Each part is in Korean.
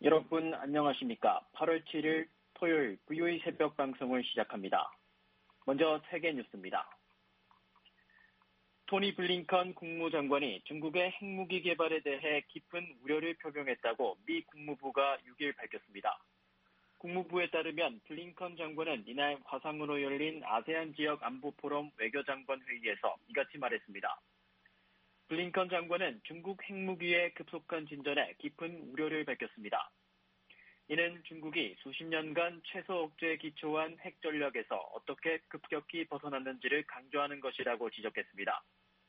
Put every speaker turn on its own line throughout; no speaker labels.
여러분 안녕하십니까? 8월 7일 토요일 VOA 새벽 방송을 시작합니다. 먼저 세계 뉴스입니다. 토니 블링컨 국무장관이 중국의 핵무기 개발에 대해 깊은 우려를 표명했다고 미 국무부가 6일 밝혔습니다. 국무부에 따르면 블링컨 장관은 이날 화상으로 열린 아세안 지역 안보포럼 외교장관 회의에서 이같이 말했습니다. 블링컨 장관은 중국 핵무기의 급속한 진전에 깊은 우려를 밝혔습니다. 이는 중국이 수십 년간 최소 억제에 기초한 핵 전략에서 어떻게 급격히 벗어났는지를 강조하는 것이라고 지적했습니다.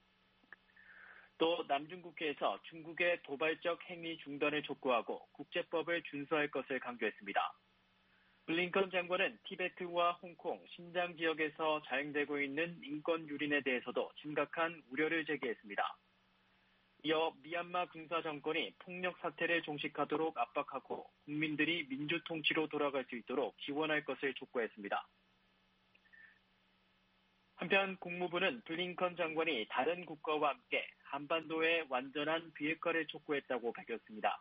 또 남중국해에서 중국의 도발적 행위 중단을 촉구하고 국제법을 준수할 것을 강조했습니다. 블링컨 장관은 티베트와 홍콩, 신장 지역에서 자행되고 있는 인권 유린에 대해서도 심각한 우려를 제기했습니다. 이어 미얀마 군사 정권이 폭력 사태를 종식하도록 압박하고 국민들이 민주 통치로 돌아갈 수 있도록 지원할 것을 촉구했습니다. 한편 국무부는 블링컨 장관이 다른 국가와 함께 한반도의 완전한 비핵화를 촉구했다고 밝혔습니다.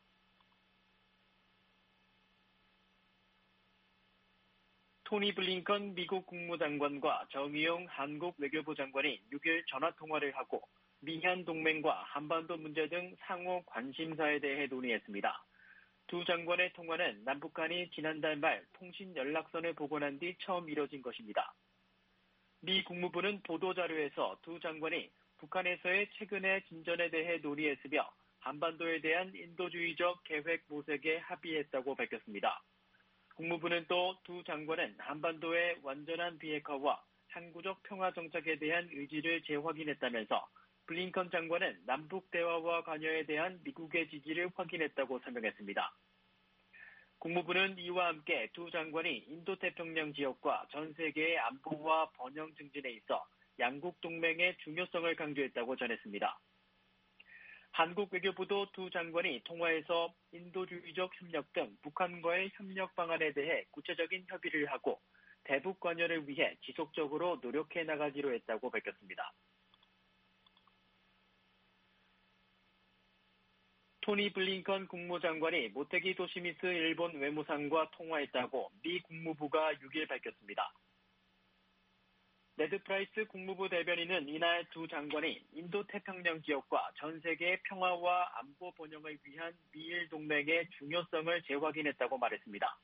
토니 블링컨 미국 국무장관과 정의용 한국 외교부 장관이 6일 전화통화를 하고 미한 동맹과 한반도 문제 등 상호 관심사에 대해 논의했습니다. 두 장관의 통화는 남북한이 지난달 말 통신 연락선을 복원한 뒤 처음 이뤄진 것입니다. 미 국무부는 보도자료에서 두 장관이 북한에서의 최근의 진전에 대해 논의했으며 한반도에 대한 인도주의적 계획 모색에 합의했다고 밝혔습니다. 국무부는 또 두 장관은 한반도의 완전한 비핵화와 항구적 평화 정착에 대한 의지를 재확인했다면서 블링컨 장관은 남북 대화와 관여에 대한 미국의 지지를 확인했다고 설명했습니다. 국무부는 이와 함께 두 장관이 인도태평양 지역과 전 세계의 안보와 번영 증진에 있어 양국 동맹의 중요성을 강조했다고 전했습니다. 한국 외교부도 두 장관이 통화에서 인도주의적 협력 등 북한과의 협력 방안에 대해 구체적인 협의를 하고 대북 관여를 위해 지속적으로 노력해 나가기로 했다고 밝혔습니다. 토니 블링컨 국무장관이 모테기 도시미스 일본 외무상과 통화했다고 미 국무부가 6일 밝혔습니다. 네드 프라이스 국무부 대변인은 이날 두 장관이 인도태평양 지역과 전 세계의 평화와 안보 번영을 위한 미일 동맹의 중요성을 재확인했다고 말했습니다.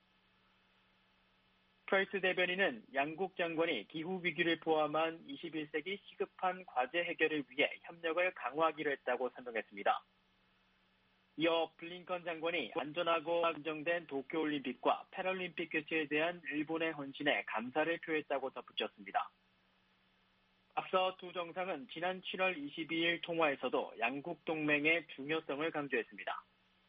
프라이스 대변인은 양국 장관이 기후위기를 포함한 21세기 시급한 과제 해결을 위해 협력을 강화하기로 했다고 설명했습니다. 이어 블링컨 장관이 안전하고 안정된 도쿄올림픽과 패럴림픽 개최에 대한 일본의 헌신에 감사를 표했다고 덧붙였습니다. 앞서 두 정상은 지난 7월 22일 통화에서도 양국 동맹의 중요성을 강조했습니다.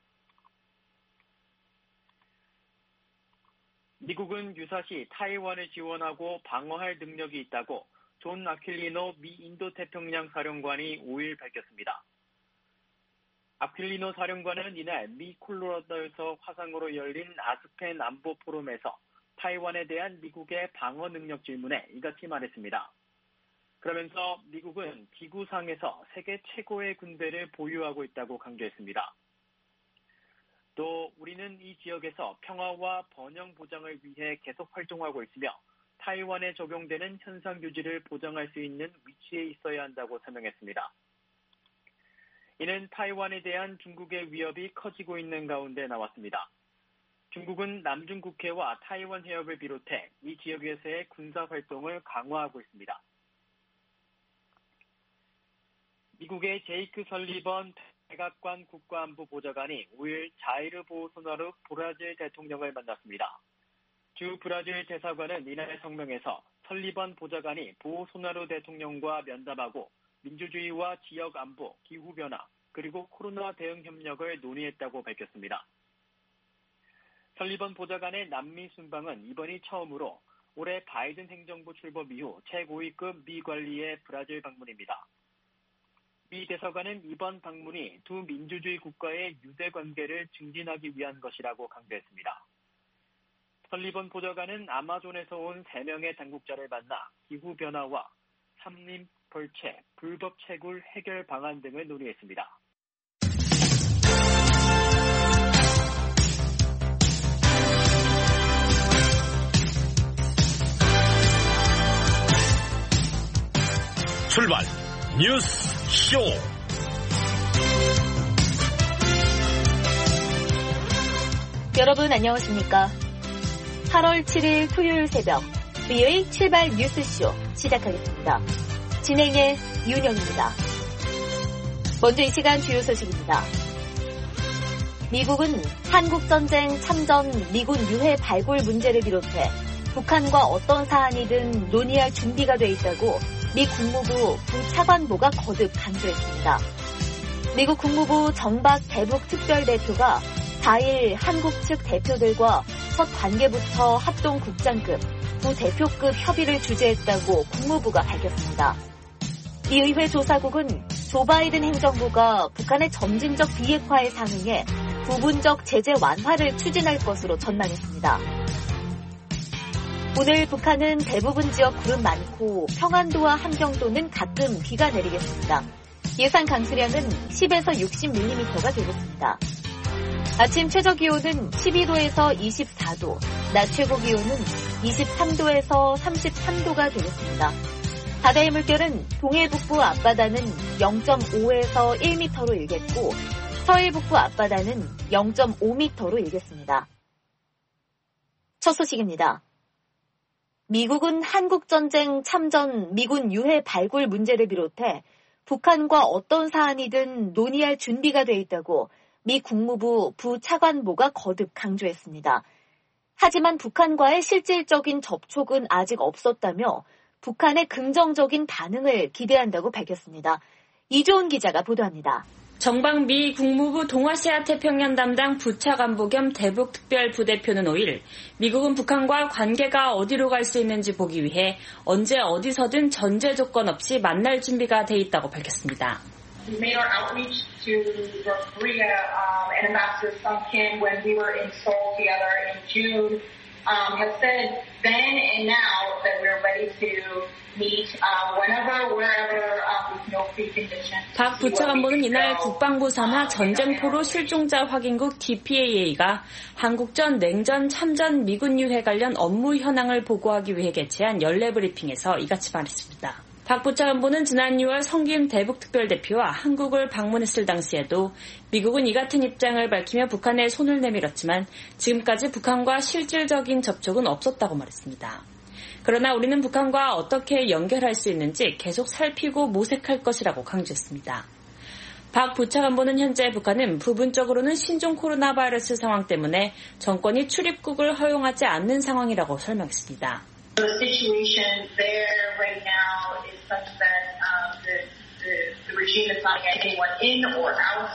미국은 유사시 타이완을 지원하고 방어할 능력이 있다고 존 아퀼리노 미 인도태평양 사령관이 5일 밝혔습니다. 아퀼리노 사령관은 이날 미 콜로라도에서 화상으로 열린 아스펜 안보 포럼에서 타이완에 대한 미국의 방어 능력 질문에 이같이 말했습니다. 그러면서 미국은 지구상에서 세계 최고의 군대를 보유하고 있다고 강조했습니다. 또 우리는 이 지역에서 평화와 번영 보장을 위해 계속 활동하고 있으며 타이완에 적용되는 현상 유지를 보장할 수 있는 위치에 있어야 한다고 설명했습니다. 이는 타이완에 대한 중국의 위협이 커지고 있는 가운데 나왔습니다. 중국은 남중국해와 타이완 해협을 비롯해 이 지역에서의 군사활동을 강화하고 있습니다. 미국의 제이크 설리번 백악관 국가안보 보좌관이 5일 자이르 보소나루 브라질 대통령을 만났습니다. 주 브라질 대사관은 이날 성명에서 설리번 보좌관이 보소나루 대통령과 면담하고 민주주의와 지역 안보, 기후변화, 그리고 코로나 대응 협력을 논의했다고 밝혔습니다. 설리번 보좌관의 남미 순방은 이번이 처음으로 올해 바이든 행정부 출범 이후 최고위급 미 관리의 브라질 방문입니다. 미 대사관은 이번 방문이 두 민주주의 국가의 유대 관계를 증진하기 위한 것이라고 강조했습니다. 설리번 보좌관은 아마존에서 온 3명의 당국자를 만나 기후변화와 산림 벌채, 불법 채굴 해결 방안 등을 논의했습니다.
출발 뉴스 쇼.
여러분 안녕하십니까? 8월 7일 토요일 새벽 VOA 출발 뉴스쇼 시작하겠습니다. 진행의 윤영입니다. 먼저 이 시간 주요 소식입니다. 미국은 한국전쟁 참전 미군 유해 발굴 문제를 비롯해 북한과 어떤 사안이든 논의할 준비가 돼 있다고 미 국무부 부차관보가 거듭 강조했습니다. 미국 국무부 정박 대북 특별대표가 4일 한국 측 대표들과 첫 관계부터 합동국장급, 부대표급 협의를 주재했다고 국무부가 밝혔습니다. 미 의회 조사국은 조 바이든 행정부가 북한의 점진적 비핵화에 상응해 부분적 제재 완화를 추진할 것으로 전망했습니다. 오늘 북한은 대부분 지역 구름 많고 평안도와 함경도는 가끔 비가 내리겠습니다. 예상 강수량은 10에서 60mm가 되겠습니다. 아침 최저기온은 12도에서 24도, 낮 최고기온은 23도에서 33도가 되겠습니다. 바다의 물결은 동해 북부 앞바다는 0.5에서 1m로 일겠고 서해 북부 앞바다는 0.5m로 일겠습니다. 첫 소식입니다. 미국은 한국전쟁 참전 미군 유해 발굴 문제를 비롯해 북한과 어떤 사안이든 논의할 준비가 돼 있다고 미 국무부 부차관보가 거듭 강조했습니다. 하지만 북한과의 실질적인 접촉은 아직 없었다며 북한의 긍정적인 반응을 기대한다고 밝혔습니다. 이조은 기자가 보도합니다.
정박 미 국무부 동아시아 태평양 담당 부차관보 겸 대북 특별 부대표는 5일 미국은 북한과 관계가 어디로 갈 수 있는지 보기 위해 언제 어디서든 전제 조건 없이 만날 준비가 돼 있다고 밝혔습니다.
We made our outreach to North Korea and Ambassador Sung Kim when we were in Seoul together in June have said then and now that we're ready to meet whenever, wherever with no preconditions.
박 부차관보는 이날 국방부 산하 전쟁포로 실종자 확인국 DPAA가 한국전 냉전 참전 미군 유해 관련 업무 현황을 보고하기 위해 개최한 연례 브리핑에서 이같이 말했습니다. 박 부차관보는 지난 6월 성김 대북특별대표와 한국을 방문했을 당시에도 미국은 이 같은 입장을 밝히며 북한에 손을 내밀었지만 지금까지 북한과 실질적인 접촉은 없었다고 말했습니다. 그러나 우리는 북한과 어떻게 연결할 수 있는지 계속 살피고 모색할 것이라고 강조했습니다. 박 부차관보는 현재 북한은 부분적으로는 신종 코로나 바이러스 상황 때문에 정권이 출입국을 허용하지 않는 상황이라고 설명했습니다.
The situation there right now is such that the regime is not getting anyone in or out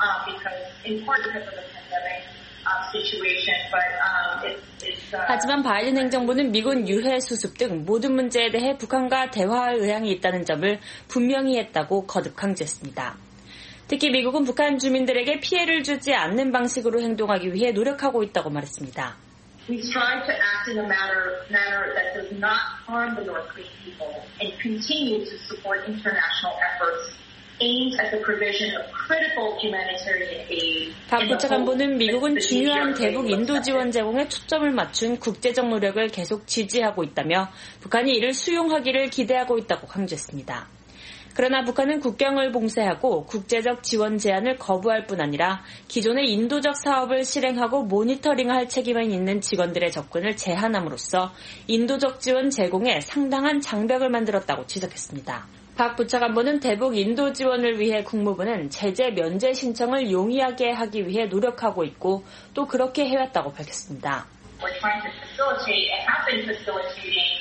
in part because of the pandemic situation. But
하지만 바이든 행정부는 미군 유해 수습 등 모든 문제에 대해 북한과 대화할 의향이 있다는 점을 분명히 했다고 거듭 강조했습니다. 특히 미국은 북한 주민들에게 피해를 주지 않는 방식으로 행동하기 위해 노력하고 있다고 말했습니다.
We strive to act in a manner that does not harm the North Korean people and continue to support international efforts aimed at the provision of critical humanitarian aid.
박 부차관보는 미국은 중요한 대북 인도 지원 제공에 초점을 맞춘 국제적 노력을 계속 지지하고 있다며 북한이 이를 수용하기를 기대하고 있다고 강조했습니다. 그러나 북한은 국경을 봉쇄하고 국제적 지원 제한을 거부할 뿐 아니라 기존의 인도적 사업을 실행하고 모니터링할 책임이 있는 직원들의 접근을 제한함으로써 인도적 지원 제공에 상당한 장벽을 만들었다고 지적했습니다. 박 부차관보는 대북 인도 지원을 위해 국무부는 제재 면제 신청을 용이하게 하기 위해 노력하고 있고 또 그렇게 해왔다고 밝혔습니다.
We're trying to facilitate and have been facilitating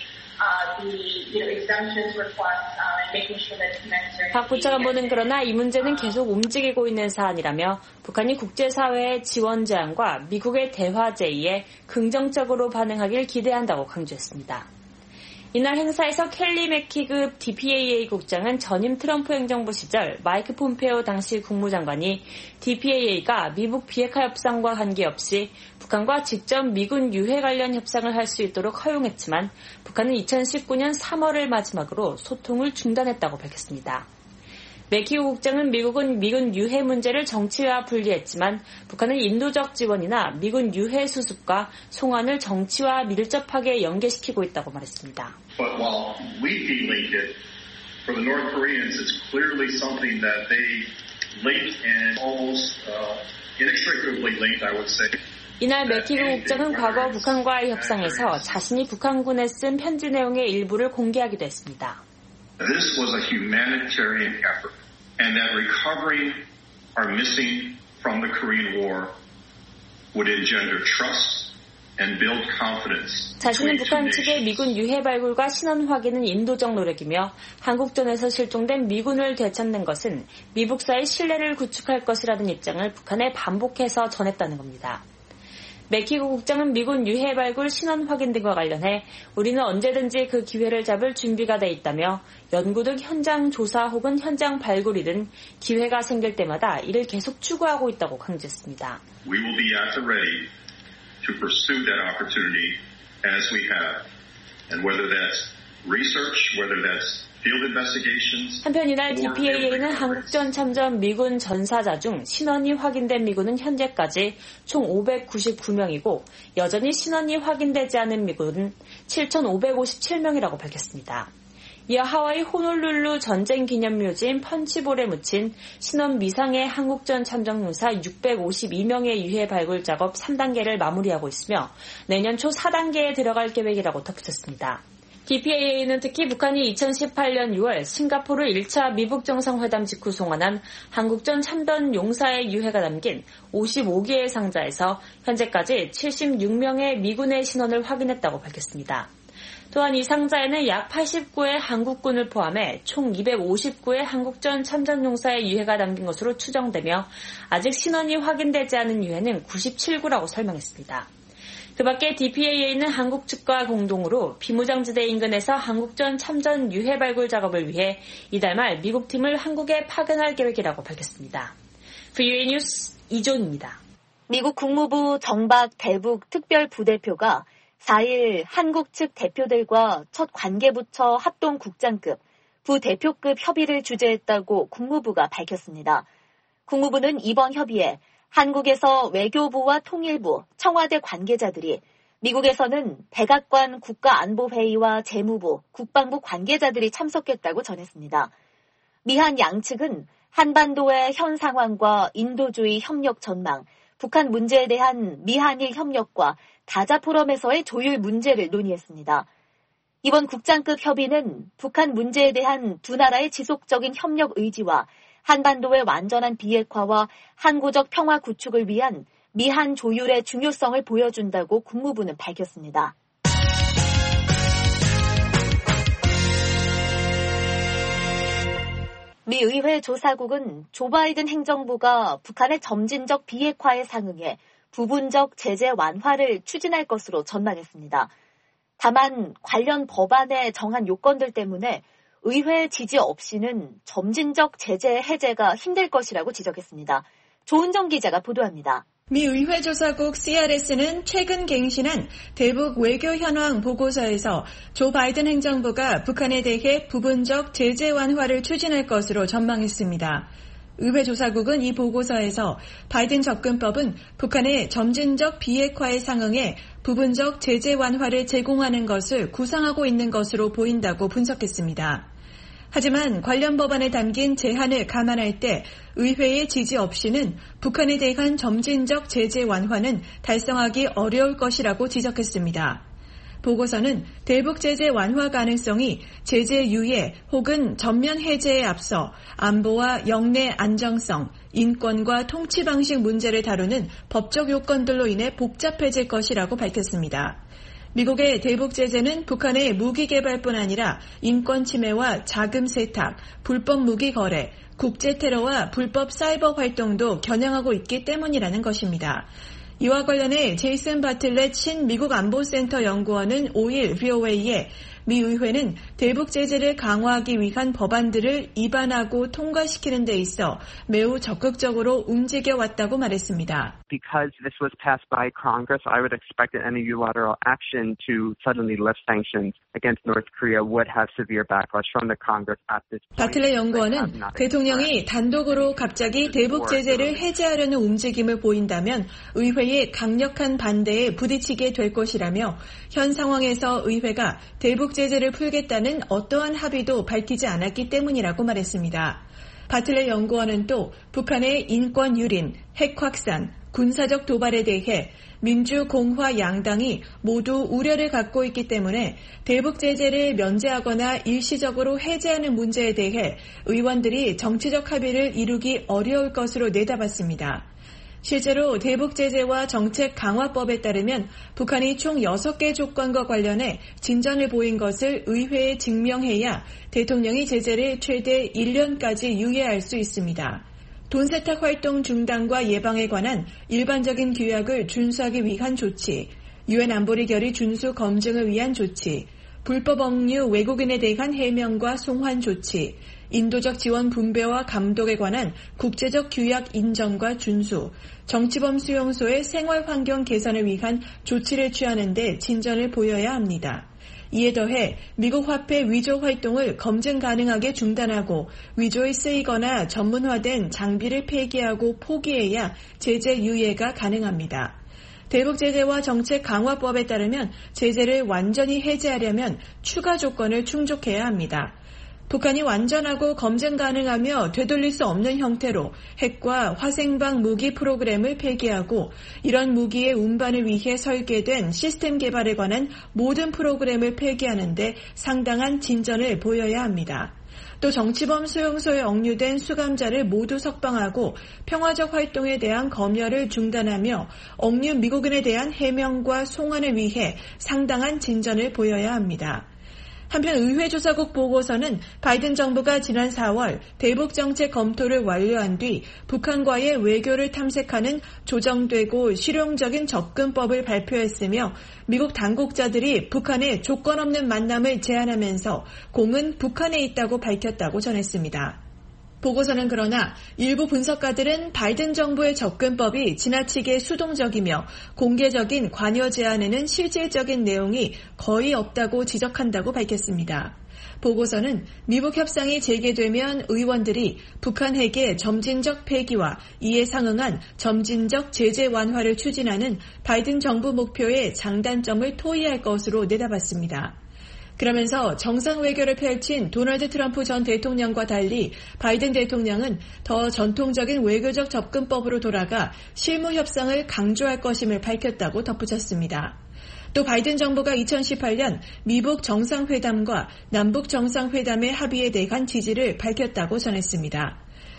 박 부차관보는 그러나 이 문제는 계속 움직이고 있는 사안이라며 북한이 국제사회의 지원 제안과 미국의 대화 제의에 긍정적으로 반응하길 기대한다고 강조했습니다. 이날 행사에서 켈리 맥키급 DPAA 국장은 전임 트럼프 행정부 시절 마이크 폼페오 당시 국무장관이 DPAA가 미국 비핵화 협상과 관계없이 북한과 직접 미군 유해 관련 협상을 할 수 있도록 허용했지만 북한은 2019년 3월을 마지막으로 소통을 중단했다고 밝혔습니다. 맥키오 국장은 미국은 미군 유해 문제를 정치와 분리했지만 북한은 인도적 지원이나 미군 유해 수습과 송환을 정치와 밀접하게 연계시키고 있다고 말했습니다.
But while we delayed it For the North Koreans, it's clearly something that they link and almost inextricably linked, I would say.
이날 맥키그 국장은 과거 북한과의 협상에서 자신이 북한군에 쓴 편지 내용의 일부를 공개하기도 했습니다.
This was a humanitarian effort, and that recovering our missing from the Korean War would engender trust and build confidence.
자신은 북한 측의 미군 유해 발굴과 신원 확인은 인도적 노력이며 한국전에서 실종된 미군을 되찾는 것은 미북사의 신뢰를 구축할 것이라는 입장을 북한에 반복해서 전했다는 겁니다. 맥키그 국장은 미군 유해 발굴 신원 확인 등과 관련해 우리는 언제든지 그 기회를 잡을 준비가 돼 있다며 연구 등 현장 조사 혹은 현장 발굴이든 기회가 생길 때마다 이를 계속 추구하고 있다고 강조했습니다.
We will be at the ready to pursue that opportunity as we have, and whether that's research, whether that's
한편 이날 DPAA는 한국전 참전 미군 전사자 중 신원이 확인된 미군은 현재까지 총 599명이고 여전히 신원이 확인되지 않은 미군은 7,557명이라고 밝혔습니다. 이어 하와이 호놀룰루 전쟁기념묘지인 펀치볼에 묻힌 신원 미상의 한국전 참전용사 652명의 유해 발굴 작업 3단계를 마무리하고 있으며 내년 초 4단계에 들어갈 계획이라고 덧붙였습니다. DPAA는 특히 북한이 2018년 6월 싱가포르 1차 미북 정상회담 직후 송환한 한국전 참전 용사의 유해가 담긴 55개의 상자에서 현재까지 76명의 미군의 신원을 확인했다고 밝혔습니다. 또한 이 상자에는 약 89의 한국군을 포함해 총 259의 한국전 참전 용사의 유해가 담긴 것으로 추정되며 아직 신원이 확인되지 않은 유해는 97구라고 설명했습니다. 그 밖에 DPAA는 한국 측과 공동으로 비무장지대 인근에서 한국전 참전 유해 발굴 작업을 위해 이달 말 미국 팀을 한국에 파견할 계획이라고 밝혔습니다. VOA 뉴스 이존입니다.
미국 국무부 정박 대북 특별부대표가 4일 한국 측 대표들과 첫 관계부처 합동국장급, 부대표급 협의를 주재했다고 국무부가 밝혔습니다. 국무부는 이번 협의에 한국에서 외교부와 통일부, 청와대 관계자들이, 미국에서는 백악관 국가안보회의와 재무부, 국방부 관계자들이 참석했다고 전했습니다. 미한 양측은 한반도의 현 상황과 인도주의 협력 전망, 북한 문제에 대한 미한일 협력과 다자 포럼에서의 조율 문제를 논의했습니다. 이번 국장급 협의는 북한 문제에 대한 두 나라의 지속적인 협력 의지와 한반도의 완전한 비핵화와 항구적 평화 구축을 위한 미한 조율의 중요성을 보여준다고 국무부는 밝혔습니다. 미 의회 조사국은 조 바이든 행정부가 북한의 점진적 비핵화에 상응해 부분적 제재 완화를 추진할 것으로 전망했습니다. 다만 관련 법안에 정한 요건들 때문에 의회 지지 없이는 점진적 제재 해제가 힘들 것이라고 지적했습니다. 조은정 기자가 보도합니다.
미 의회 조사국 CRS는 최근 갱신한 대북 외교 현황 보고서에서 조 바이든 행정부가 북한에 대해 부분적 제재 완화를 추진할 것으로 전망했습니다. 의회 조사국은 이 보고서에서 바이든 접근법은 북한의 점진적 비핵화에 상응해 부분적 제재 완화를 제공하는 것을 구상하고 있는 것으로 보인다고 분석했습니다. 하지만 관련 법안에 담긴 제한을 감안할 때 의회의 지지 없이는 북한에 대한 점진적 제재 완화는 달성하기 어려울 것이라고 지적했습니다. 보고서는 대북 제재 완화 가능성이 제재 유예 혹은 전면 해제에 앞서 안보와 영내 안정성, 인권과 통치 방식 문제를 다루는 법적 요건들로 인해 복잡해질 것이라고 밝혔습니다. 미국의 대북 제재는 북한의 무기 개발뿐 아니라 인권 침해와 자금 세탁, 불법 무기 거래, 국제 테러와 불법 사이버 활동도 겨냥하고 있기 때문이라는 것입니다. 이와 관련해 제이슨 바틀렛 신미국 안보센터 연구원은 5일 VOA에 미 의회는 대북 제재를 강화하기 위한 법안들을 입안하고 통과시키는 데 있어 매우 적극적으로 움직여왔다고 말했습니다.
Because this was passed by Congress, I would expect that any unilateral action to suddenly lift sanctions against North Korea would have severe backlash from the Congress at this point.
바틀렛 연구원은 대통령이 단독으로 갑자기 대북 제재를 해제하려는 움직임을 보인다면 의회의 강력한 반대에 부딪히게 될 것이라며 현 상황에서 의회가 대북 대북 제재를 풀겠다는 어떠한 합의도 밝히지 않았기 때문이라고 말했습니다. 바틀렛 연구원은 또 북한의 인권 유린, 핵 확산, 군사적 도발에 대해 민주, 공화 양당이 모두 우려를 갖고 있기 때문에 대북 제재를 면제하거나 일시적으로 해제하는 문제에 대해 의원들이 정치적 합의를 이루기 어려울 것으로 내다봤습니다. 실제로 대북 제재와 정책 강화법에 따르면 북한이 총 6개 조건과 관련해 진전을 보인 것을 의회에 증명해야 대통령이 제재를 최대 1년까지 유예할 수 있습니다. 돈 세탁 활동 중단과 예방에 관한 일반적인 규약을 준수하기 위한 조치, 유엔 안보리 결의 준수 검증을 위한 조치, 불법 억류 외국인에 대한 해명과 송환 조치, 인도적 지원 분배와 감독에 관한 국제적 규약 인정과 준수, 정치범 수용소의 생활 환경 개선을 위한 조치를 취하는 데 진전을 보여야 합니다. 이에 더해 미국 화폐 위조 활동을 검증 가능하게 중단하고 위조에 쓰이거나 전문화된 장비를 폐기하고 포기해야 제재 유예가 가능합니다. 대북 제재와 정책 강화법에 따르면 제재를 완전히 해제하려면 추가 조건을 충족해야 합니다. 북한이 완전하고 검증 가능하며 되돌릴 수 없는 형태로 핵과 화생방 무기 프로그램을 폐기하고 이런 무기의 운반을 위해 설계된 시스템 개발에 관한 모든 프로그램을 폐기하는 데 상당한 진전을 보여야 합니다. 또 정치범 수용소에 억류된 수감자를 모두 석방하고 평화적 활동에 대한 검열을 중단하며 억류 미국인에 대한 해명과 송환을 위해 상당한 진전을 보여야 합니다. 한편 의회조사국 보고서는 바이든 정부가 지난 4월 대북정책 검토를 완료한 뒤 북한과의 외교를 탐색하는 조정되고 실용적인 접근법을 발표했으며 미국 당국자들이 북한의 조건 없는 만남을 제안하면서 공은 북한에 있다고 밝혔다고 전했습니다. 보고서는 그러나 일부 분석가들은 바이든 정부의 접근법이 지나치게 수동적이며 공개적인 관여 제안에는 실질적인 내용이 거의 없다고 지적한다고 밝혔습니다. 보고서는 미북 협상이 재개되면 의원들이 북한 핵의 점진적 폐기와 이에 상응한 점진적 제재 완화를 추진하는 바이든 정부 목표의 장단점을 토의할 것으로 내다봤습니다. 그러면서 정상 외교를 펼친 도널드 트럼프 전 대통령과 달리 바이든 대통령은 더 전통적인 외교적 접근법으로 돌아가 실무 협상을 강조할 것임을 밝혔다고 덧붙였습니다. 또 바이든 정부가 2018년 미북 정상회담과 남북 정상회담의 합의에 대한 지지를 밝혔다고 전했습니다.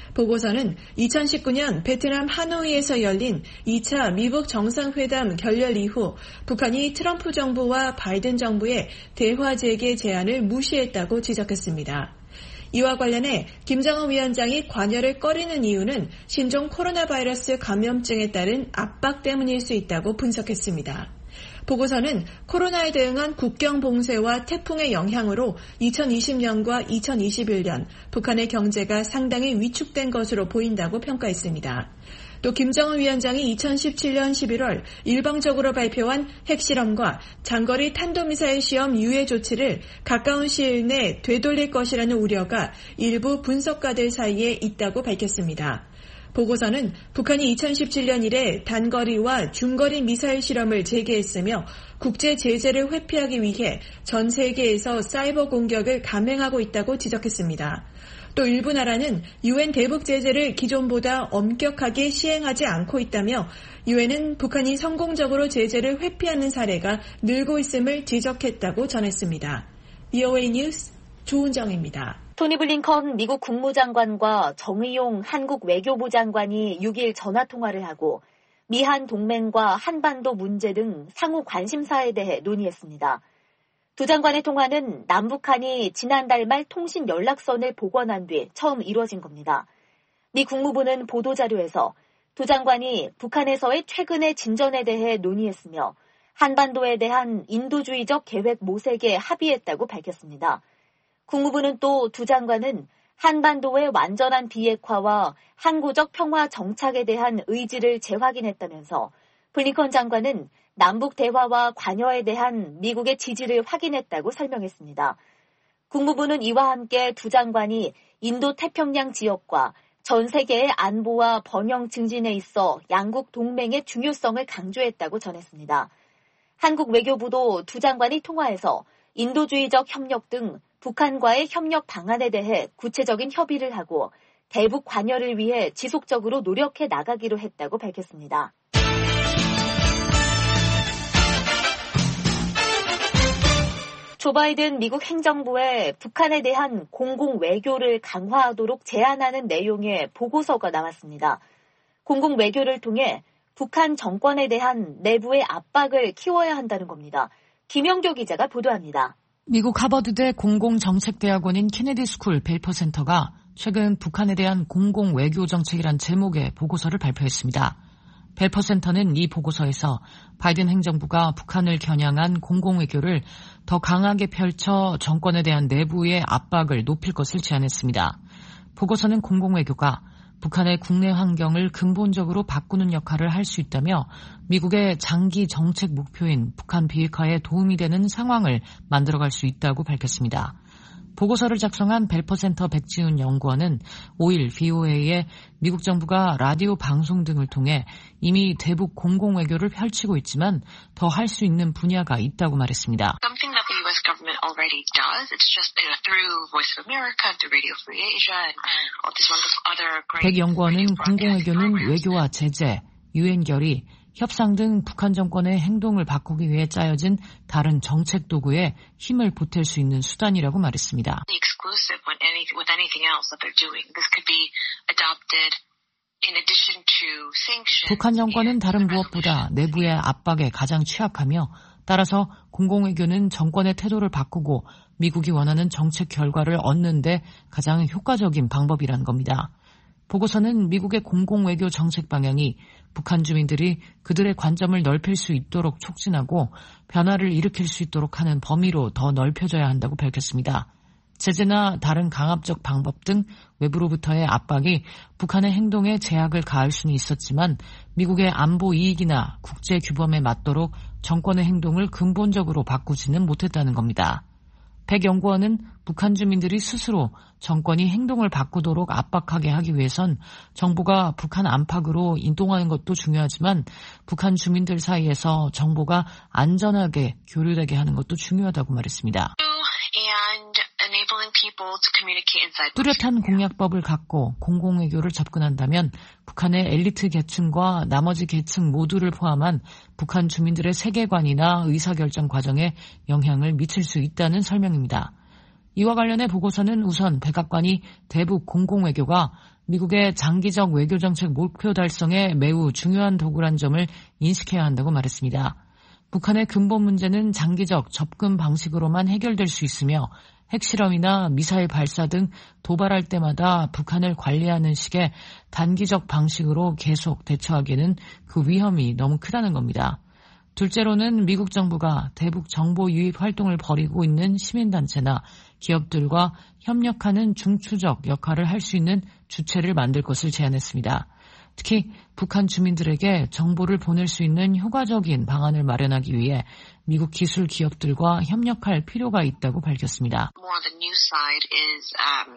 보고서는 2019년 베트남 하노이에서 열린 2차 미북 정상회담 결렬 이후 북한이 트럼프 정부와 바이든 정부의 대화 재개 제안을 무시했다고 지적했습니다. 이와 관련해 김정은 위원장이 관여를 꺼리는 이유는 신종 코로나 바이러스 감염증에 따른 압박 때문일 수 있다고 분석했습니다. 보고서는 코로나에 대응한 국경 봉쇄와 태풍의 영향으로 2020년과 2021년 북한의 경제가 상당히 위축된 것으로 보인다고 평가했습니다. 또 김정은 위원장이 2017년 11월 일방적으로 발표한 핵실험과 장거리 탄도미사일 시험 유예 조치를 가까운 시일 내 되돌릴 것이라는 우려가 일부 분석가들 사이에 있다고 밝혔습니다. 보고서는 북한이 2017년 이래 단거리와 중거리 미사일 실험을 재개했으며 국제 제재를 회피하기 위해 전 세계에서 사이버 공격을 감행하고 있다고 지적했습니다. 또 일부 나라는 유엔 대북 제재를 기존보다 엄격하게 시행하지 않고 있다며 유엔은 북한이 성공적으로 제재를 회피하는 사례가 늘고 있음을 지적했다고 전했습니다. VOA 뉴스 조은정입니다.
토니 블링컨 미국 국무장관과 정의용 한국 외교부 장관이 6일 전화통화를 하고 미한 동맹과 한반도 문제 등 상호 관심사에 대해 논의했습니다. 두 장관의 통화는 남북한이 지난달 말 통신 연락선을 복원한 뒤 처음 이루어진 겁니다. 미 국무부는 보도자료에서 두 장관이 북한에서의 최근의 진전에 대해 논의했으며 한반도에 대한 인도주의적 계획 모색에 합의했다고 밝혔습니다. 국무부는 또 두 장관은 한반도의 완전한 비핵화와 항구적 평화 정착에 대한 의지를 재확인했다면서 블링컨 장관은 남북 대화와 관여에 대한 미국의 지지를 확인했다고 설명했습니다. 국무부는 이와 함께 두 장관이 인도태평양 지역과 전 세계의 안보와 번영 증진에 있어 양국 동맹의 중요성을 강조했다고 전했습니다. 한국 외교부도 두 장관이 통화에서 인도주의적 협력 등 북한과의 협력 방안에 대해 구체적인 협의를 하고 대북 관여를 위해 지속적으로 노력해 나가기로 했다고 밝혔습니다. 조 바이든 미국 행정부에 북한에 대한 공공 외교를 강화하도록 제안하는 내용의 보고서가 나왔습니다. 공공 외교를 통해 북한 정권에 대한 내부의 압박을 키워야 한다는 겁니다. 김영조 기자가 보도합니다.
미국 하버드대 공공정책대학원인 케네디 스쿨 벨퍼 센터가 최근 북한에 대한 공공 외교 정책이란 제목의 보고서를 발표했습니다. 벨퍼 센터는 이 보고서에서 바이든 행정부가 북한을 겨냥한 공공외교를 더 강하게 펼쳐 정권에 대한 내부의 압박을 높일 것을 제안했습니다. 보고서는 공공외교가 북한의 국내 환경을 근본적으로 바꾸는 역할을 할 수 있다며 미국의 장기 정책 목표인 북한 비핵화에 도움이 되는 상황을 만들어갈 수 있다고 밝혔습니다. 보고서를 작성한 벨퍼센터 백지훈 연구원은 5일 VOA에 미국 정부가 라디오 방송 등을 통해 이미 대북 공공외교를 펼치고 있지만 더 할 수 있는 분야가 있다고 말했습니다.
Something that the U.S. government already does. It's just through Voice of America, through Radio Free Asia, and all these other great.
백 연구원은 공공외교는 외교와 제재, 유엔 결의, 협상 등 북한 정권의 행동을 바꾸기 위해 짜여진 다른 정책 도구에 힘을 보탤 수 있는 수단이라고 말했습니다.
Exclusive with anything else that they're doing. This could be adopted in addition to sanctions.
북한 정권은 다른 무엇보다 내부의 압박에 가장 취약하며 따라서 공공외교는 정권의 태도를 바꾸고 미국이 원하는 정책 결과를 얻는 데 가장 효과적인 방법이라는 겁니다. 보고서는 미국의 공공외교 정책 방향이 북한 주민들이 그들의 관점을 넓힐 수 있도록 촉진하고 변화를 일으킬 수 있도록 하는 범위로 더 넓혀져야 한다고 밝혔습니다. 제재나 다른 강압적 방법 등 외부로부터의 압박이 북한의 행동에 제약을 가할 수는 있었지만 미국의 안보 이익이나 국제 규범에 맞도록 정권의 행동을 근본적으로 바꾸지는 못했다는 겁니다. 백 연구원은 북한 주민들이 스스로 정권이 행동을 바꾸도록 압박하게 하기 위해선 정부가 북한 안팎으로 이동하는 것도 중요하지만 북한 주민들 사이에서 정보가 안전하게 교류되게 하는 것도 중요하다고 말했습니다. 뚜렷한 공약법을 갖고 공공외교를 접근한다면 북한의 엘리트 계층과 나머지 계층 모두를 포함한 북한 주민들의 세계관이나 의사결정 과정에 영향을 미칠 수 있다는 설명입니다. 이와 관련해 보고서는 우선 백악관이 대북 공공외교가 미국의 장기적 외교정책 목표 달성에 매우 중요한 도구란 점을 인식해야 한다고 말했습니다. 북한의 근본 문제는 장기적 접근 방식으로만 해결될 수 있으며 핵실험이나 미사일 발사 등 도발할 때마다 북한을 관리하는 식의 단기적 방식으로 계속 대처하기에는 그 위험이 너무 크다는 겁니다. 둘째로는 미국 정부가 대북 정보 유입 활동을 벌이고 있는 시민단체나 기업들과 협력하는 중추적 역할을 할 수 있는 주체를 만들 것을 제안했습니다. 특히 북한 주민들에게 정보를 보낼 수 있는 효과적인 방안을 마련하기 위해 미국 기술 기업들과 협력할 필요가 있다고 밝혔습니다.
More on the news side is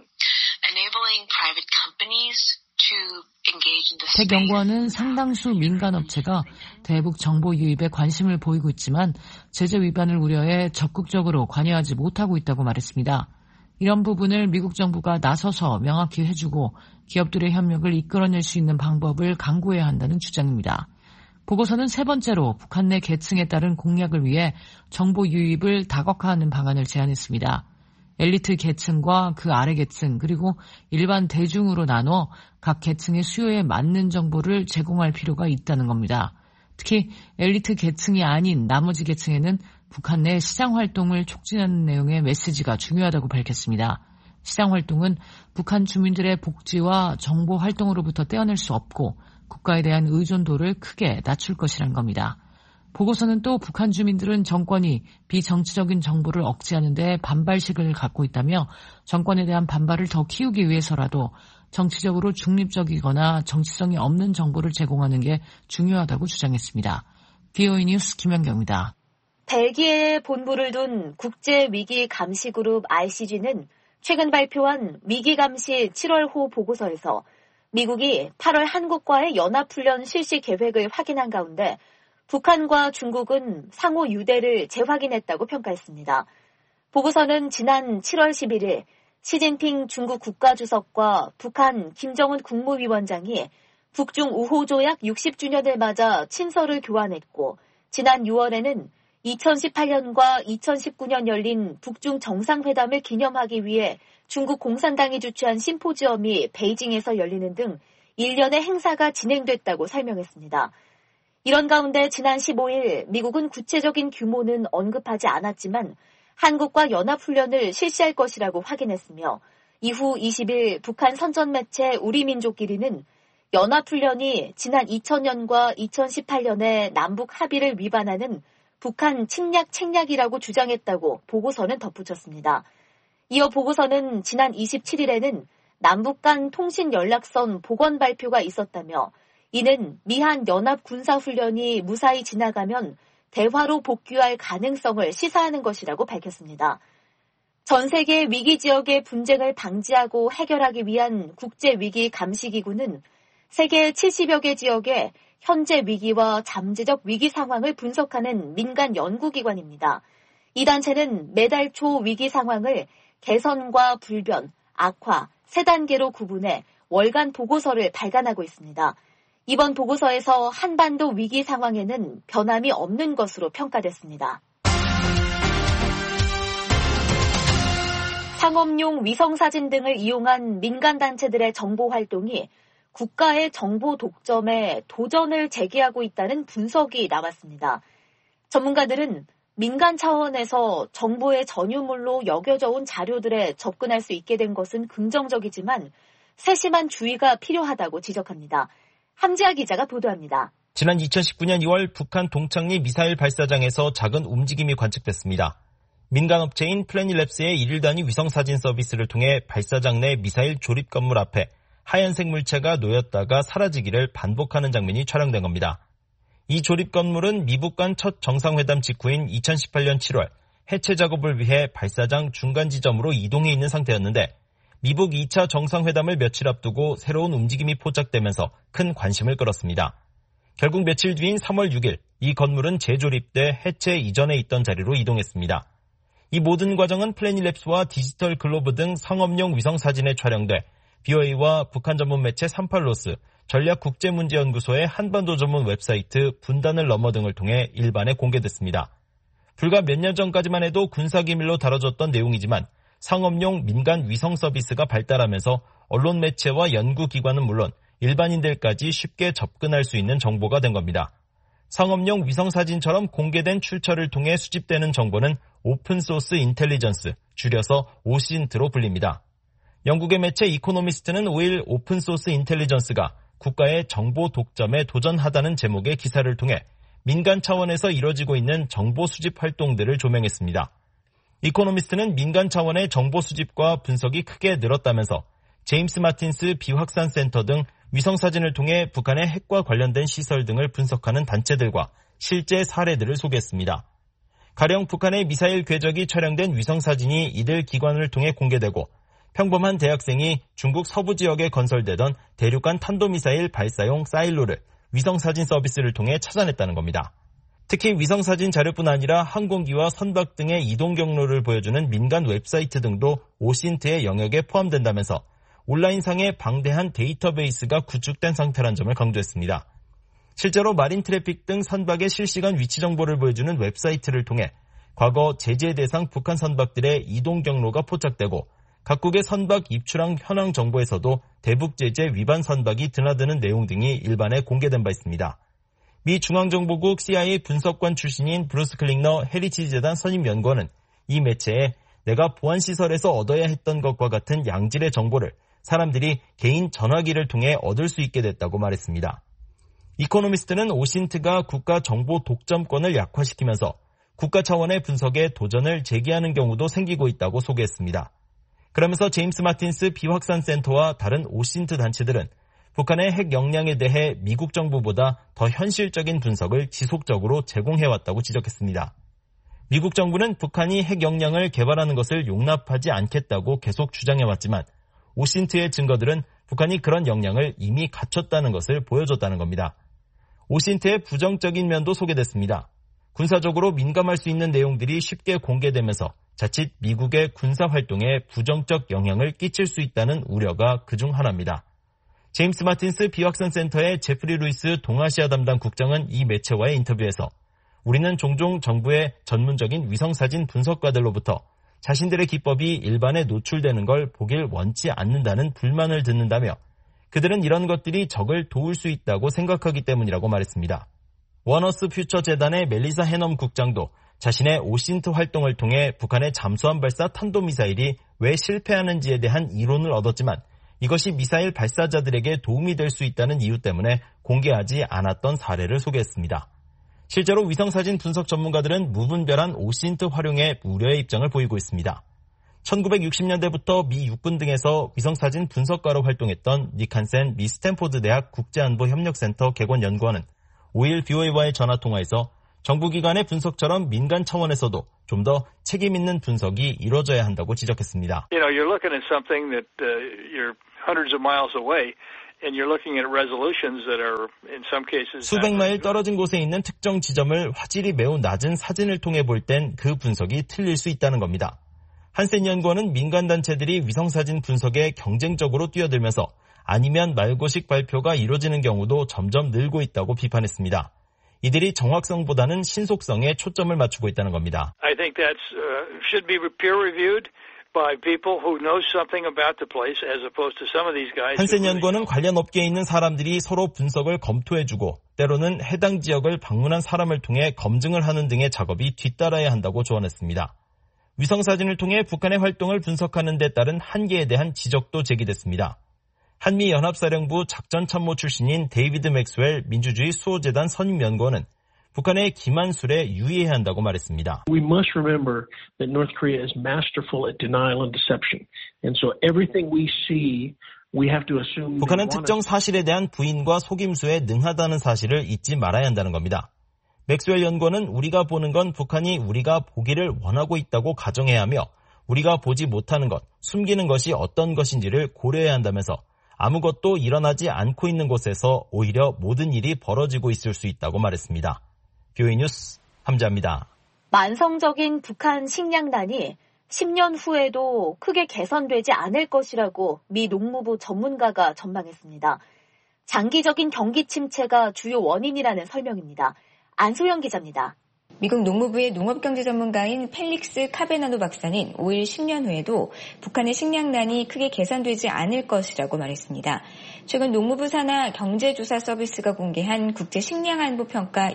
enabling private companies to engage in the space.
백 연구원은 상당수 민간 업체가 대북 정보 유입에 관심을 보이고 있지만 제재 위반을 우려해 적극적으로 관여하지 못하고 있다고 말했습니다. 이런 부분을 미국 정부가 나서서 명확히 해주고 기업들의 협력을 이끌어낼 수 있는 방법을 강구해야 한다는 주장입니다. 보고서는 세 번째로 북한 내 계층에 따른 공약을 위해 정보 유입을 다각화하는 방안을 제안했습니다. 엘리트 계층과 그 아래 계층 그리고 일반 대중으로 나눠 각 계층의 수요에 맞는 정보를 제공할 필요가 있다는 겁니다. 특히 엘리트 계층이 아닌 나머지 계층에는 북한 내 시장 활동을 촉진하는 내용의 메시지가 중요하다고 밝혔습니다. 시장 활동은 북한 주민들의 복지와 정보 활동으로부터 떼어낼 수 없고 국가에 대한 의존도를 크게 낮출 것이란 겁니다. 보고서는 또 북한 주민들은 정권이 비정치적인 정보를 억제하는 데 반발식을 갖고 있다며 정권에 대한 반발을 더 키우기 위해서라도 정치적으로 중립적이거나 정치성이 없는 정보를 제공하는 게 중요하다고 주장했습니다. VOA 뉴스 김연경입니다.
벨기에에 본부를 둔 국제위기감시그룹 RCG는 최근 발표한 위기감시 7월호 보고서에서 미국이 8월 한국과의 연합훈련 실시 계획을 확인한 가운데 북한과 중국은 상호 유대를 재확인했다고 평가했습니다. 보고서는 지난 7월 11일 시진핑 중국 국가주석과 북한 김정은 국무위원장이 북중 우호조약 60주년을 맞아 친서를 교환했고 지난 6월에는 2018년과 2019년 열린 북중 정상회담을 기념하기 위해 중국 공산당이 주최한 심포지엄이 베이징에서 열리는 등 일련의 행사가 진행됐다고 설명했습니다. 이런 가운데 지난 15일 미국은 구체적인 규모는 언급하지 않았지만 한국과 연합훈련을 실시할 것이라고 확인했으며 이후 20일 북한 선전매체 우리민족끼리는 연합훈련이 지난 2000년과 2018년의 남북 합의를 위반하는 북한 침략 책략이라고 주장했다고 보고서는 덧붙였습니다. 이어 보고서는 지난 27일에는 남북 간 통신 연락선 복원 발표가 있었다며 이는 미한 연합 군사훈련이 무사히 지나가면 대화로 복귀할 가능성을 시사하는 것이라고 밝혔습니다. 전 세계 위기 지역의 분쟁을 방지하고 해결하기 위한 국제위기 감시기구는 세계 70여 개 지역의 현재 위기와 잠재적 위기 상황을 분석하는 민간 연구기관입니다. 이 단체는 매달 초 위기 상황을 개선과 불변, 악화, 3단계로 구분해 월간 보고서를 발간하고 있습니다. 이번 보고서에서 한반도 위기 상황에는 변함이 없는 것으로 평가됐습니다. 상업용 위성사진 등을 이용한 민간단체들의 정보활동이 국가의 정보 독점에 도전을 제기하고 있다는 분석이 나왔습니다. 전문가들은 민간 차원에서 정보의 전유물로 여겨져 온 자료들에 접근할 수 있게 된 것은 긍정적이지만 세심한 주의가 필요하다고 지적합니다. 함지아 기자가 보도합니다.
지난 2019년 2월 북한 동창리 미사일 발사장에서 작은 움직임이 관측됐습니다. 민간업체인 플래닛랩스의 1일 단위 위성사진 서비스를 통해 발사장 내 미사일 조립 건물 앞에 하얀색 물체가 놓였다가 사라지기를 반복하는 장면이 촬영된 겁니다. 이 조립 건물은 미북 간 첫 정상회담 직후인 2018년 7월 해체 작업을 위해 발사장 중간 지점으로 이동해 있는 상태였는데 미북 2차 정상회담을 며칠 앞두고 새로운 움직임이 포착되면서 큰 관심을 끌었습니다. 결국 며칠 뒤인 3월 6일 이 건물은 재조립돼 해체 이전에 있던 자리로 이동했습니다. 이 모든 과정은 플래닛랩스와 디지털 글로브 등 상업용 위성사진에 촬영돼 BOA와 북한 전문 매체 38로스, 전략국제문제연구소의 한반도 전문 웹사이트 분단을 넘어 등을 통해 일반에 공개됐습니다. 불과 몇 년 전까지만 해도 군사기밀로 다뤄졌던 내용이지만 상업용 민간 위성 서비스가 발달하면서 언론 매체와 연구기관은 물론 일반인들까지 쉽게 접근할 수 있는 정보가 된 겁니다. 상업용 위성사진처럼 공개된 출처를 통해 수집되는 정보는 오픈소스 인텔리전스, 줄여서 오신트로 불립니다. 영국의 매체 이코노미스트는 5일 오픈소스 인텔리전스가 국가의 정보 독점에 도전하다는 제목의 기사를 통해 민간 차원에서 이뤄지고 있는 정보 수집 활동들을 조명했습니다. 이코노미스트는 민간 차원의 정보 수집과 분석이 크게 늘었다면서 제임스 마틴스 비확산 센터 등 위성사진을 통해 북한의 핵과 관련된 시설 등을 분석하는 단체들과 실제 사례들을 소개했습니다. 가령 북한의 미사일 궤적이 촬영된 위성사진이 이들 기관을 통해 공개되고 평범한 대학생이 중국 서부 지역에 건설되던 대륙간 탄도미사일 발사용 사일로를 위성사진 서비스를 통해 찾아냈다는 겁니다. 특히 위성사진 자료뿐 아니라 항공기와 선박 등의 이동 경로를 보여주는 민간 웹사이트 등도 오신트의 영역에 포함된다면서 온라인상의 방대한 데이터베이스가 구축된 상태란 점을 강조했습니다. 실제로 마린 트래픽 등 선박의 실시간 위치 정보를 보여주는 웹사이트를 통해 과거 제재 대상 북한 선박들의 이동 경로가 포착되고 각국의 선박 입출항 현황 정보에서도 대북 제재 위반 선박이 드나드는 내용 등이 일반에 공개된 바 있습니다. 미 중앙정보국 CIA 분석관 출신인 브루스 클링너 헤리티지 재단 선임 연구원은 이 매체에 내가 보안시설에서 얻어야 했던 것과 같은 양질의 정보를 사람들이 개인 전화기를 통해 얻을 수 있게 됐다고 말했습니다. 이코노미스트는 오신트가 국가 정보 독점권을 약화시키면서 국가 차원의 분석에 도전을 제기하는 경우도 생기고 있다고 소개했습니다. 그러면서 제임스 마틴스 비확산 센터와 다른 오신트 단체들은 북한의 핵 역량에 대해 미국 정부보다 더 현실적인 분석을 지속적으로 제공해왔다고 지적했습니다. 미국 정부는 북한이 핵 역량을 개발하는 것을 용납하지 않겠다고 계속 주장해왔지만 오신트의 증거들은 북한이 그런 역량을 이미 갖췄다는 것을 보여줬다는 겁니다. 오신트의 부정적인 면도 소개됐습니다. 군사적으로 민감할 수 있는 내용들이 쉽게 공개되면서 자칫 미국의 군사 활동에 부정적 영향을 끼칠 수 있다는 우려가 그중 하나입니다. 제임스 마틴스 비확산 센터의 제프리 루이스 동아시아 담당 국장은 이 매체와의 인터뷰에서 우리는 종종 정부의 전문적인 위성사진 분석가들로부터 자신들의 기법이 일반에 노출되는 걸 보길 원치 않는다는 불만을 듣는다며 그들은 이런 것들이 적을 도울 수 있다고 생각하기 때문이라고 말했습니다. 원어스 퓨처 재단의 멜리사 해넘 국장도 자신의 오신트 활동을 통해 북한의 잠수함 발사 탄도미사일이 왜 실패하는지에 대한 이론을 얻었지만 이것이 미사일 발사자들에게 도움이 될 수 있다는 이유 때문에 공개하지 않았던 사례를 소개했습니다. 실제로 위성사진 분석 전문가들은 무분별한 오신트 활용에 우려의 입장을 보이고 있습니다. 1960년대부터 미 육군 등에서 위성사진 분석가로 활동했던 닉 한센 미 스탠포드 대학 국제안보협력센터 개관 연구원은 5일 BOA와의 전화통화에서 정부기관의 분석처럼 민간 차원에서도 좀 더 책임 있는 분석이 이루어져야 한다고 지적했습니다.
You're looking at something that you're hundreds of miles away. And you're looking at resolutions that are in some cases
수백 마일 떨어진 곳에 있는 특정 지점을 화질이 매우 낮은 사진을 통해 볼 땐 그 분석이 틀릴 수 있다는 겁니다. 한센 연구원은 민간 단체들이 위성사진 분석에 경쟁적으로 뛰어들면서 아니면 말고식 발표가 이루어지는 경우도 점점 늘고 있다고 비판했습니다. 이들이 정확성보다는 신속성에 초점을 맞추고 있다는 겁니다.
I think that should be peer reviewed.
한센 연구원은 관련 업계에 있는 사람들이 서로 분석을 검토해주고 때로는 해당 지역을 방문한 사람을 통해 검증을 하는 등의 작업이 뒤따라야 한다고 조언했습니다. 위성사진을 통해 북한의 활동을 분석하는 데 따른 한계에 대한 지적도 제기됐습니다. 한미연합사령부 작전참모 출신인 데이비드 맥스웰 민주주의 수호재단 선임연구원은 북한의 기만술에 유의해야 한다고 말했습니다.
We must remember that North Korea is masterful at denial and deception. And so everything we see, we have to assume
북한은 특정 사실에 대한 부인과 속임수에 능하다는 사실을 잊지 말아야 한다는 겁니다. 맥스웰 연구원은 우리가 보는 건 북한이 우리가 보기를 원하고 있다고 가정해야 하며 우리가 보지 못하는 것, 숨기는 것이 어떤 것인지를 고려해야 한다면서 아무것도 일어나지 않고 있는 곳에서 오히려 모든 일이 벌어지고 있을 수 있다고 말했습니다. BOA 뉴스 함자입니다.
만성적인 북한 식량난이 10년 후에도 크게 개선되지 않을 것이라고 미 농무부 전문가가 전망했습니다. 장기적인 경기 침체가 주요 원인이라는 설명입니다. 안소영 기자입니다.
미국 농무부의 농업경제 전문가인 펠릭스 카베나노 박사는 5일 10년 후에도 북한의 식량난이 크게 개선되지 않을 것이라고 말했습니다. 최근 농무부 산하 경제조사 서비스가 공개한 국제식량안보평가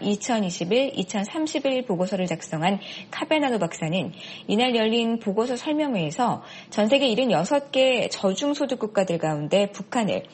2021-2031 보고서를 작성한 카베나노 박사는 이날 열린 보고서 설명회에서 전 세계 76개 저중소득 국가들 가운데 북한을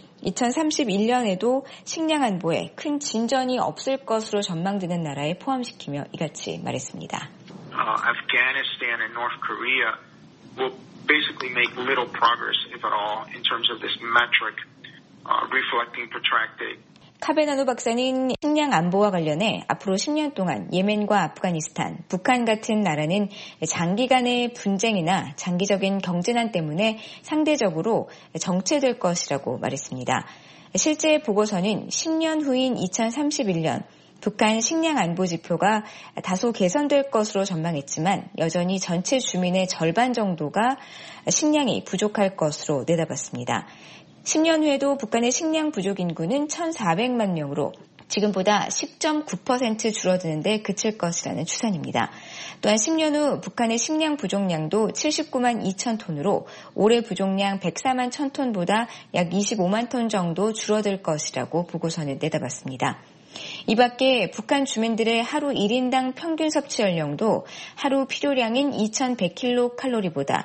2031년에도 식량 안보에 큰 진전이 없을 것으로 전망되는 나라에 포함시키며 이같이 말했습니다.
Afghanistan and North Korea will basically make little progress, if at all, in terms of this metric reflecting protracted.
카베나노 박사는 식량 안보와 관련해 앞으로 10년 동안 예멘과 아프가니스탄, 북한 같은 나라는 장기간의 분쟁이나 장기적인 경제난 때문에 상대적으로 정체될 것이라고 말했습니다. 실제 보고서는 10년 후인 2031년 북한 식량 안보 지표가 다소 개선될 것으로 전망했지만 여전히 전체 주민의 절반 정도가 식량이 부족할 것으로 내다봤습니다. 10년 후에도 북한의 식량 부족 인구는 1,400만 명으로 지금보다 10.9% 줄어드는데 그칠 것이라는 추산입니다. 또한 10년 후 북한의 식량 부족량도 79만 2천 톤으로 올해 부족량 104만 1천 톤보다 약 25만 톤 정도 줄어들 것이라고 보고서는 내다봤습니다. 이 밖에 북한 주민들의 하루 1인당 평균 섭취 연령도 하루 필요량인 2100kcal보다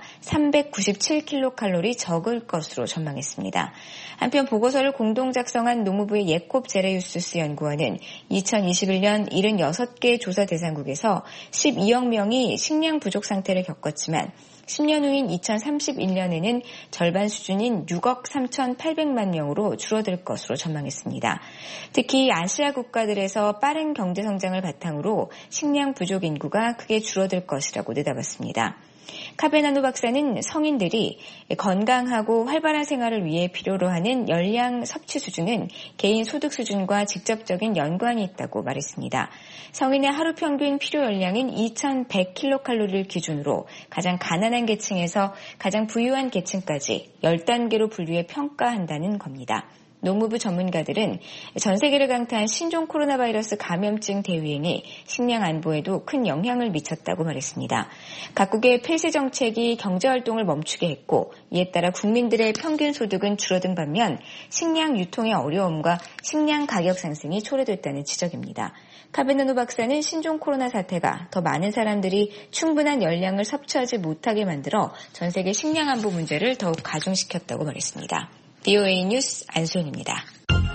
397kcal 적을 것으로 전망했습니다. 한편 보고서를 공동 작성한 농무부의 예콥 제레유스스 연구원은 2021년 76개 조사 대상국에서 12억 명이 식량 부족 상태를 겪었지만 10년 후인 2031년에는 절반 수준인 6억 3,800만 명으로 줄어들 것으로 전망했습니다. 특히 아시아 국가들에서 빠른 경제 성장을 바탕으로 식량 부족 인구가 크게 줄어들 것이라고 내다봤습니다. 카베나노 박사는 성인들이 건강하고 활발한 생활을 위해 필요로 하는 열량 섭취 수준은 개인 소득 수준과 직접적인 연관이 있다고 말했습니다. 성인의 하루 평균 필요 열량은 2100kcal를 기준으로 가장 가난한 계층에서 가장 부유한 계층까지 10단계로 분류해 평가한다는 겁니다. 농무부 전문가들은 전 세계를 강타한 신종 코로나 바이러스 감염증 대유행이 식량 안보에도 큰 영향을 미쳤다고 말했습니다. 각국의 폐쇄 정책이 경제활동을 멈추게 했고 이에 따라 국민들의 평균 소득은 줄어든 반면 식량 유통의 어려움과 식량 가격 상승이 초래됐다는 지적입니다. 카베나노 박사는 신종 코로나 사태가 더 많은 사람들이 충분한 열량을 섭취하지 못하게 만들어 전 세계 식량 안보 문제를 더욱 가중시켰다고 말했습니다. VOA 뉴스 안소연입니다.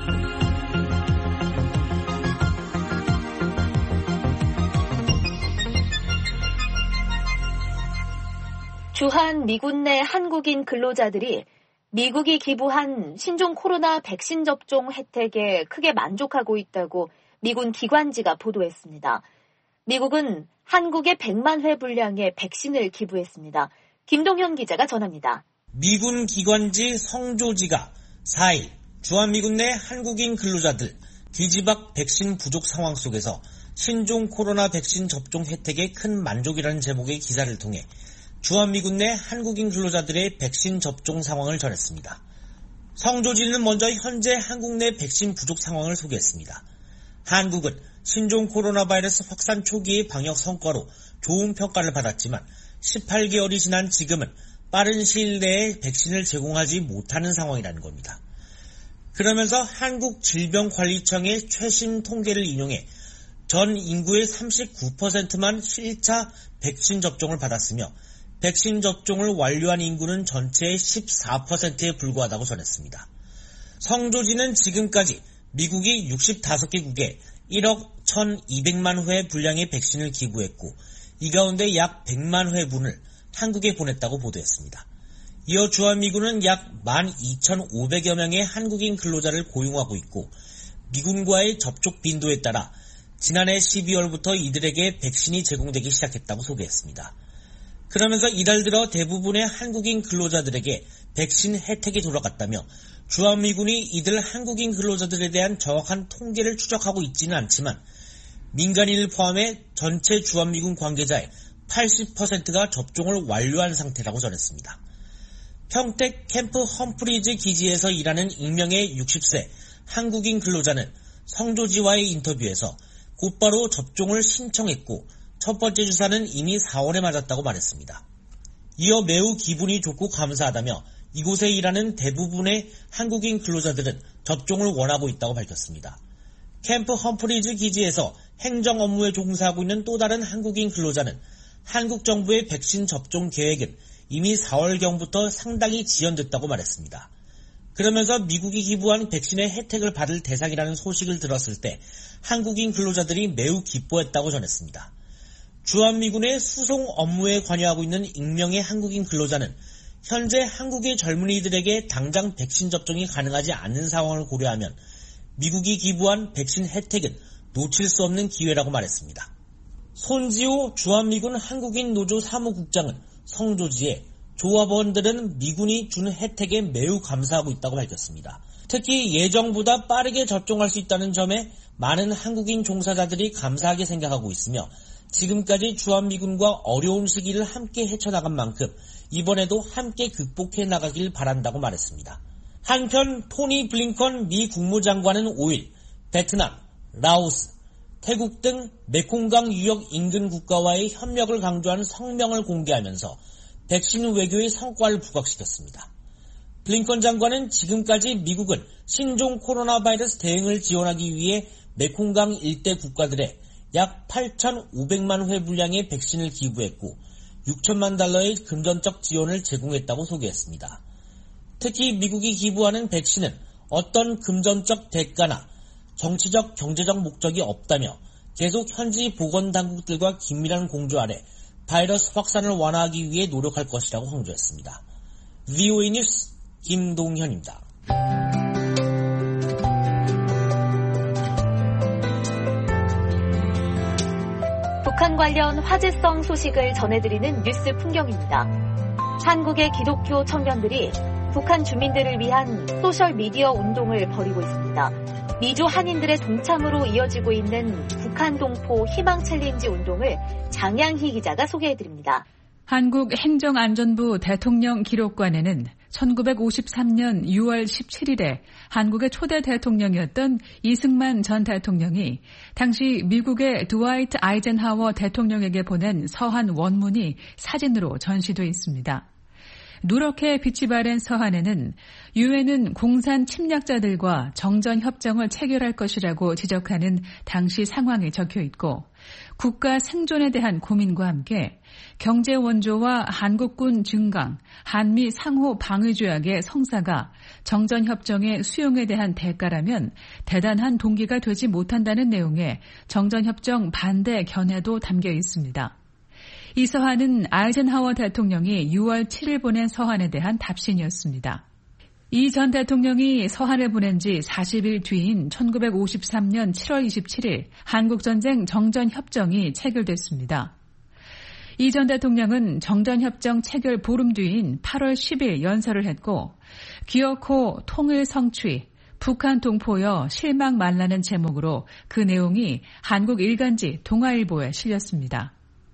주한 미군 내 한국인 근로자들이 미국이 기부한 신종 코로나 백신 접종 혜택에 크게 만족하고 있다고 미군 기관지가 보도했습니다. 미국은 한국에 100만 회 분량의 백신을 기부했습니다. 김동현 기자가 전합니다.
미군 기관지 성조지가 4일 주한미군 내 한국인 근로자들 뒤지박 백신 부족 상황 속에서 신종 코로나 백신 접종 혜택에 큰 만족이라는 제목의 기사를 통해 주한미군 내 한국인 근로자들의 백신 접종 상황을 전했습니다. 성조지는 먼저 현재 한국 내 백신 부족 상황을 소개했습니다. 한국은 신종 코로나 바이러스 확산 초기의 방역 성과로 좋은 평가를 받았지만 18개월이 지난 지금은 빠른 시일 내에 백신을 제공하지 못하는 상황이라는 겁니다. 그러면서 한국질병관리청의 최신 통계를 인용해 전 인구의 39%만 1차 백신 접종을 받았으며 백신 접종을 완료한 인구는 전체의 14%에 불과하다고 전했습니다. 성조지는 지금까지 미국이 65개국에 1억 1200만 회 분량의 백신을 기부했고 이 가운데 약 100만 회분을 한국에 보냈다고 보도했습니다. 이어 주한미군은 약 12,500여 명의 한국인 근로자를 고용하고 있고 미군과의 접촉 빈도에 따라 지난해 12월부터 이들에게 백신이 제공되기 시작했다고 소개했습니다. 그러면서 이달 들어 대부분의 한국인 근로자들에게 백신 혜택이 돌아갔다며 주한미군이 이들 한국인 근로자들에 대한 정확한 통계를 추적하고 있지는 않지만 민간인을 포함해 전체 주한미군 관계자의 80%가 접종을 완료한 상태라고 전했습니다. 평택 캠프 험프리즈 기지에서 일하는 익명의 60세 한국인 근로자는 성조지와의 인터뷰에서 곧바로 접종을 신청했고 첫 번째 주사는 이미 4월에 맞았다고 말했습니다. 이어 매우 기분이 좋고 감사하다며 이곳에 일하는 대부분의 한국인 근로자들은 접종을 원하고 있다고 밝혔습니다. 캠프 험프리즈 기지에서 행정 업무에 종사하고 있는 또 다른 한국인 근로자는 한국 정부의 백신 접종 계획은 이미 4월경부터 상당히 지연됐다고 말했습니다. 그러면서 미국이 기부한 백신의 혜택을 받을 대상이라는 소식을 들었을 때 한국인 근로자들이 매우 기뻐했다고 전했습니다. 주한미군의 수송 업무에 관여하고 있는 익명의 한국인 근로자는 현재 한국의 젊은이들에게 당장 백신 접종이 가능하지 않는 상황을 고려하면 미국이 기부한 백신 혜택은 놓칠 수 없는 기회라고 말했습니다. 손지호 주한미군 한국인 노조 사무국장은 성조지에 조합원들은 미군이 준 혜택에 매우 감사하고 있다고 밝혔습니다. 특히 예정보다 빠르게 접종할 수 있다는 점에 많은 한국인 종사자들이 감사하게 생각하고 있으며 지금까지 주한미군과 어려운 시기를 함께 헤쳐나간 만큼 이번에도 함께 극복해 나가길 바란다고 말했습니다. 한편 토니 블링컨 미 국무장관은 5일 베트남, 라오스, 태국 등 메콩강 유역 인근 국가와의 협력을 강조한 성명을 공개하면서 백신 외교의 성과를 부각시켰습니다. 블링컨 장관은 지금까지 미국은 신종 코로나 바이러스 대응을 지원하기 위해 메콩강 일대 국가들에 약 8,500만 회 분량의 백신을 기부했고 6천만 달러의 금전적 지원을 제공했다고 소개했습니다. 특히 미국이 기부하는 백신은 어떤 금전적 대가나 정치적, 경제적 목적이 없다며 계속 현지 보건당국들과 긴밀한 공조 아래 바이러스 확산을 완화하기 위해 노력할 것이라고 강조했습니다. VOA 뉴스 김동현입니다.
북한과 관련 화제성 소식을 전해드리는 뉴스 풍경입니다. 한국의 기독교 청년들이 북한 주민들을 위한 소셜미디어 운동을 벌이고 있습니다. 미주 한인들의 동참으로 이어지고 있는 북한 동포 희망 챌린지 운동을 장양희 기자가 소개해드립니다.
한국행정안전부 대통령 기록관에는 1953년 6월 17일에 한국의 초대 대통령이었던 이승만 전 대통령이 당시 미국의 드와이트 아이젠하워 대통령에게 보낸 서한 원문이 사진으로 전시돼 있습니다. 누렇게 빛이 바랜 서한에는 유엔은 공산 침략자들과 정전협정을 체결할 것이라고 지적하는 당시 상황이 적혀 있고 국가 생존에 대한 고민과 함께 경제 원조와 한국군 증강, 한미 상호 방위 조약의 성사가 정전협정의 수용에 대한 대가라면 대단한 동기가 되지 못한다는 내용의 정전협정 반대 견해도 담겨 있습니다. 이 서한은 아이젠하워 대통령이 6월 7일 보낸 서한에 대한 답신이었습니다. 이 전 대통령이 서한을 보낸 지 40일 뒤인 1953년 7월 27일 한국전쟁 정전협정이 체결됐습니다. 이 전 대통령은 정전협정 체결 보름 뒤인 8월 10일 연설을 했고 기어코 통일 성취, 북한 동포여 실망 말라는 제목으로 그 내용이 한국 일간지 동아일보에 실렸습니다.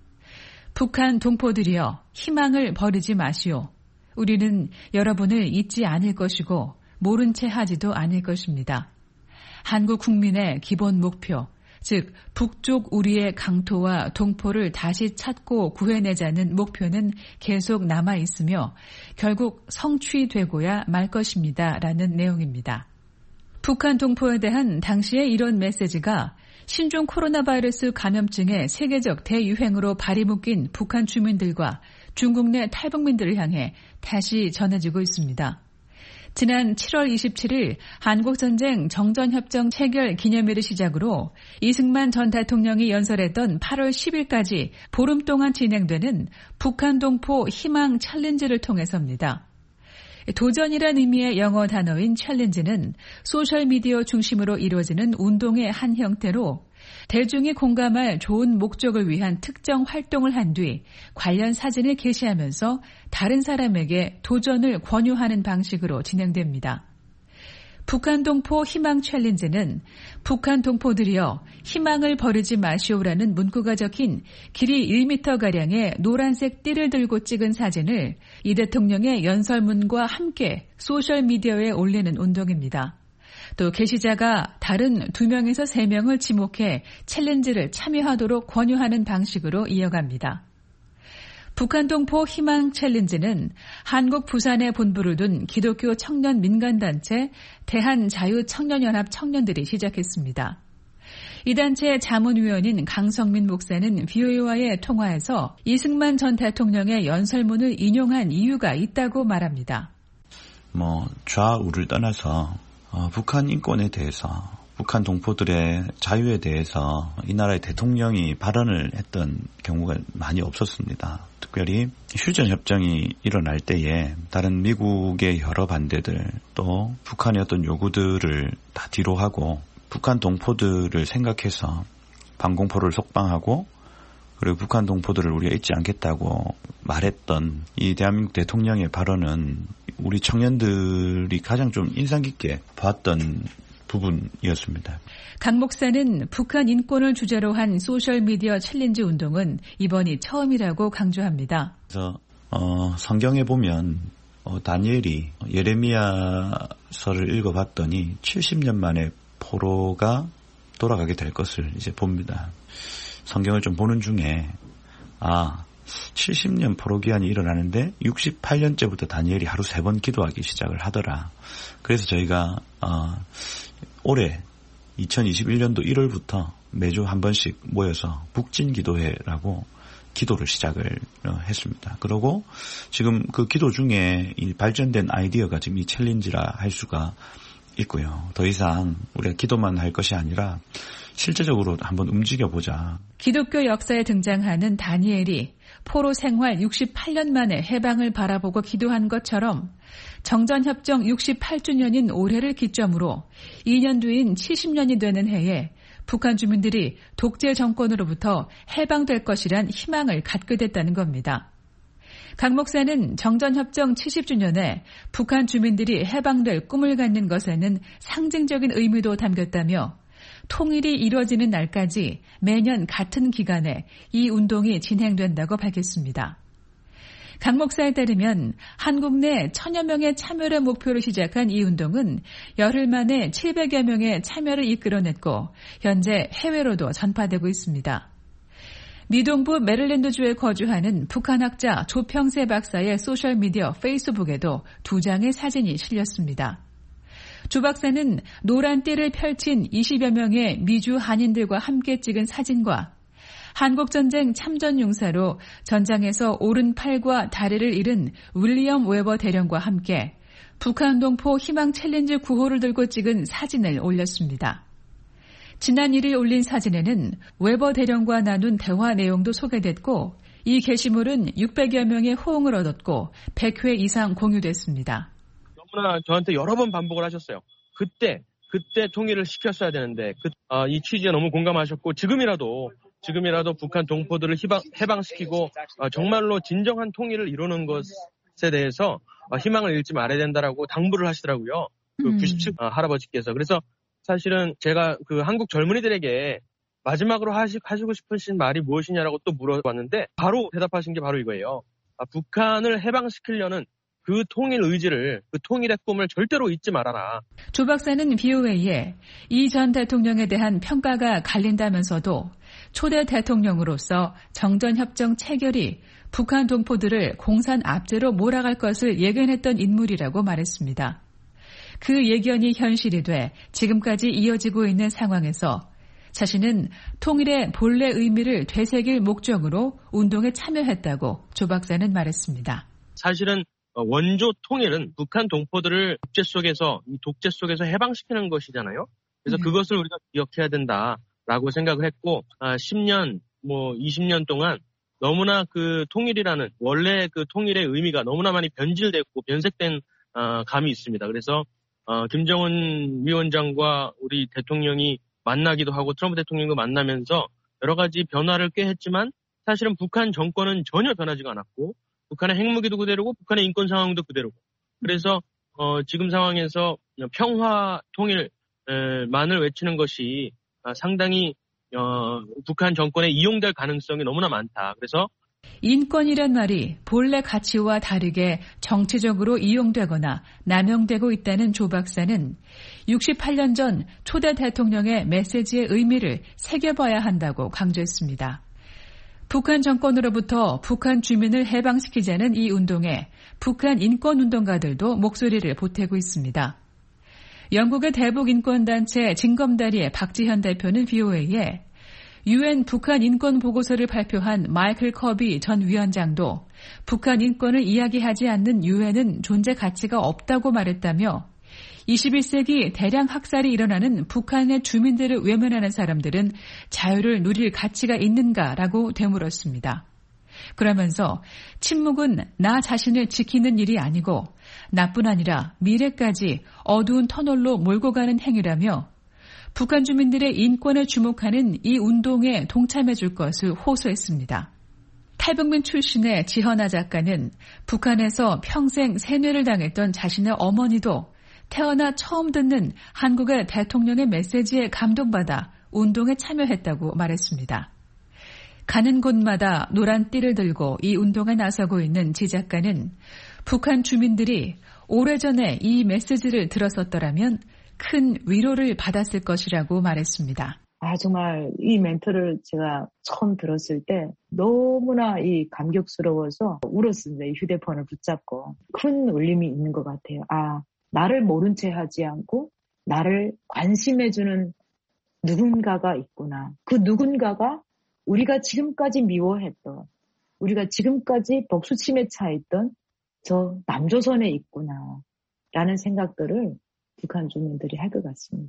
북한 동포들이여 희망을 버리지 마시오. 우리는 여러분을 잊지 않을 것이고 모른 채 하지도 않을 것입니다. 한국 국민의 기본 목표, 즉 북쪽 우리의 강토와 동포를 다시 찾고 구해내자는 목표는 계속 남아있으며 결국 성취되고야 말 것입니다. 라는 내용입니다. 북한 동포에 대한 당시의 이런 메시지가 신종 코로나 바이러스 감염증의 세계적 대유행으로 발이 묶인 북한 주민들과 중국 내 탈북민들을 향해 다시 전해지고 있습니다. 지난 7월 27일 한국전쟁 정전협정 체결 기념일을 시작으로 이승만 전 대통령이 연설했던 8월 10일까지 보름 동안 진행되는 북한 동포 희망 챌린지를 통해서입니다. 도전이란 의미의 영어 단어인 챌린지는 소셜미디어 중심으로 이루어지는 운동의 한 형태로 대중이 공감할 좋은 목적을 위한 특정 활동을 한 뒤 관련 사진을 게시하면서 다른 사람에게 도전을 권유하는 방식으로 진행됩니다. 북한 동포 희망 챌린지는 북한 동포들이여 희망을 버리지 마시오라는 문구가 적힌 길이 1m가량의 노란색 띠를 들고 찍은 사진을 이 대통령의 연설문과 함께 소셜미디어에 올리는 운동입니다. 또 게시자가 다른 2명에서 3명을 지목해 챌린지를 참여하도록 권유하는 방식으로 이어갑니다. 북한 동포 희망 챌린지는 한국 부산에 본부를 둔 기독교 청년 민간단체 대한자유청년연합 청년들이 시작했습니다. 이 단체의 자문위원인 강성민 목사는 VOA와의 통화에서 이승만 전 대통령의 연설문을 인용한 이유가 있다고 말합니다.
좌우를 떠나서 북한 인권에 대해서 북한 동포들의 자유에 대해서 이 나라의 대통령이 발언을 했던 경우가 많이 없었습니다. 특별히 휴전 협정이 일어날 때에 다른 미국의 여러 반대들 또 북한의 어떤 요구들을 다 뒤로 하고 북한 동포들을 생각해서 방공포를 속방하고 그리고 북한 동포들을 우리가 잊지 않겠다고 말했던 이 대한민국 대통령의 발언은 우리 청년들이 가장 좀 인상 깊게 봤던 부분이었습니다.
강 목사는 북한 인권을 주제로 한 소셜미디어 챌린지 운동은 이번이 처음이라고 강조합니다.
그래서 성경에 보면 다니엘이 예레미야서를 읽어봤더니 70년 만에 포로가 돌아가게 될 것을 이제 봅니다. 성경을 좀 보는 중에 70년 포로 기한이 일어나는데 68년째부터 다니엘이 하루 3번 기도하기 시작을 하더라. 그래서 저희가 올해 2021년도 1월부터 매주 한 번씩 모여서 북진기도회라고 기도를 시작을 했습니다. 그리고 지금 그 기도 중에 이 발전된 아이디어가 지금 이 챌린지라 할 수가 있고요. 더 이상 우리가 기도만 할 것이 아니라 실제적으로 한번 움직여보자.
기독교 역사에 등장하는 다니엘이 포로 생활 68년 만에 해방을 바라보고 기도한 것처럼 정전협정 68주년인 올해를 기점으로 2년 뒤인 70년이 되는 해에 북한 주민들이 독재 정권으로부터 해방될 것이란 희망을 갖게 됐다는 겁니다. 강 목사는 정전협정 70주년에 북한 주민들이 해방될 꿈을 갖는 것에는 상징적인 의미도 담겼다며 통일이 이루어지는 날까지 매년 같은 기간에 이 운동이 진행된다고 밝혔습니다. 강 목사에 따르면 한국 내 1000여 명의 참여를 목표로 시작한 이 운동은 열흘 만에 700여 명의 참여를 이끌어냈고 현재 해외로도 전파되고 있습니다. 미동부 메릴랜드주에 거주하는 북한 학자 조평세 박사의 소셜미디어 페이스북에도 2장의 사진이 실렸습니다. 조 박사는 노란 띠를 펼친 20여 명의 미주 한인들과 함께 찍은 사진과 한국전쟁 참전용사로 전장에서 오른팔과 다리를 잃은 윌리엄 웨버 대령과 함께 북한 동포 희망 챌린지 구호를 들고 찍은 사진을 올렸습니다. 지난 1일 올린 사진에는 웨버 대령과 나눈 대화 내용도 소개됐고 이 게시물은 600여 명의 호응을 얻었고 100회 이상 공유됐습니다.
너무나 저한테 여러 번 반복을 하셨어요. 그때 통일을 시켰어야 되는데 이 취지에 너무 공감하셨고 지금이라도 북한 동포들을 해방시키고 정말로 진정한 통일을 이루는 것에 대해서 희망을 잃지 말아야 된다라고 당부를 하시더라고요. 그 97 할아버지께서. 그래서 사실은 제가 그 한국 젊은이들에게 마지막으로 하시고 싶으신 말이 무엇이냐라고 또 물어봤는데 바로 대답하신 게 바로 이거예요. 북한을 해방시키려는 그 통일 의지를, 그 통일의 꿈을 절대로 잊지 말아라.
조 박사는 BOA에 이 전 대통령에 대한 평가가 갈린다면서도 초대 대통령으로서 정전협정 체결이 북한 동포들을 공산 압제로 몰아갈 것을 예견했던 인물이라고 말했습니다. 그 예견이 현실이 돼 지금까지 이어지고 있는 상황에서 자신은 통일의 본래 의미를 되새길 목적으로 운동에 참여했다고 조 박사는 말했습니다.
사실은 원조 통일은 북한 동포들을 독재 속에서 해방시키는 것이잖아요. 그래서 그것을 우리가 기억해야 된다라고 생각을 했고 10년, 20년 동안 너무나 그 통일이라는 원래 그 통일의 의미가 너무나 많이 변질됐고 변색된 감이 있습니다. 그래서 김정은 위원장과 우리 대통령이 만나기도 하고 트럼프 대통령과 만나면서 여러 가지 변화를 꽤 했지만 사실은 북한 정권은 전혀 변하지가 않았고 북한의 핵무기도 그대로고 북한의 인권 상황도 그대로고 그래서 지금 상황에서 평화 통일만을 외치는 것이 상당히 북한 정권에 이용될 가능성이 너무나 많다. 그래서
인권이란 말이 본래 가치와 다르게 정치적으로 이용되거나 남용되고 있다는 조 박사는 68년 전 초대 대통령의 메시지의 의미를 새겨봐야 한다고 강조했습니다. 북한 정권으로부터 북한 주민을 해방시키자는 이 운동에 북한 인권운동가들도 목소리를 보태고 있습니다. 영국의 대북 인권단체 징검다리의 박지현 대표는 BOA에 UN 북한 인권 보고서를 발표한 마이클 커비 전 위원장도 북한 인권을 이야기하지 않는 유엔은 존재 가치가 없다고 말했다며 21세기 대량 학살이 일어나는 북한의 주민들을 외면하는 사람들은 자유를 누릴 가치가 있는가라고 되물었습니다. 그러면서 침묵은 나 자신을 지키는 일이 아니고 나뿐 아니라 미래까지 어두운 터널로 몰고 가는 행위라며 북한 주민들의 인권에 주목하는 이 운동에 동참해 줄 것을 호소했습니다. 탈북민 출신의 지헌아 작가는 북한에서 평생 세뇌를 당했던 자신의 어머니도 태어나 처음 듣는 한국의 대통령의 메시지에 감동받아 운동에 참여했다고 말했습니다. 가는 곳마다 노란 띠를 들고 이 운동에 나서고 있는 지 작가는 북한 주민들이 오래전에 이 메시지를 들었었더라면 큰 위로를 받았을 것이라고 말했습니다.
정말 이 멘트를 제가 처음 들었을 때 너무나 감격스러워서 울었습니다. 이 휴대폰을 붙잡고. 큰 울림이 있는 것 같아요. 나를 모른 채 하지 않고 나를 관심해주는 누군가가 있구나. 그 누군가가 우리가 지금까지 미워했던, 우리가 지금까지 복수침에 차있던 저 남조선에 있구나 라는 생각들을 북한 주민들이 할 것 같습니다.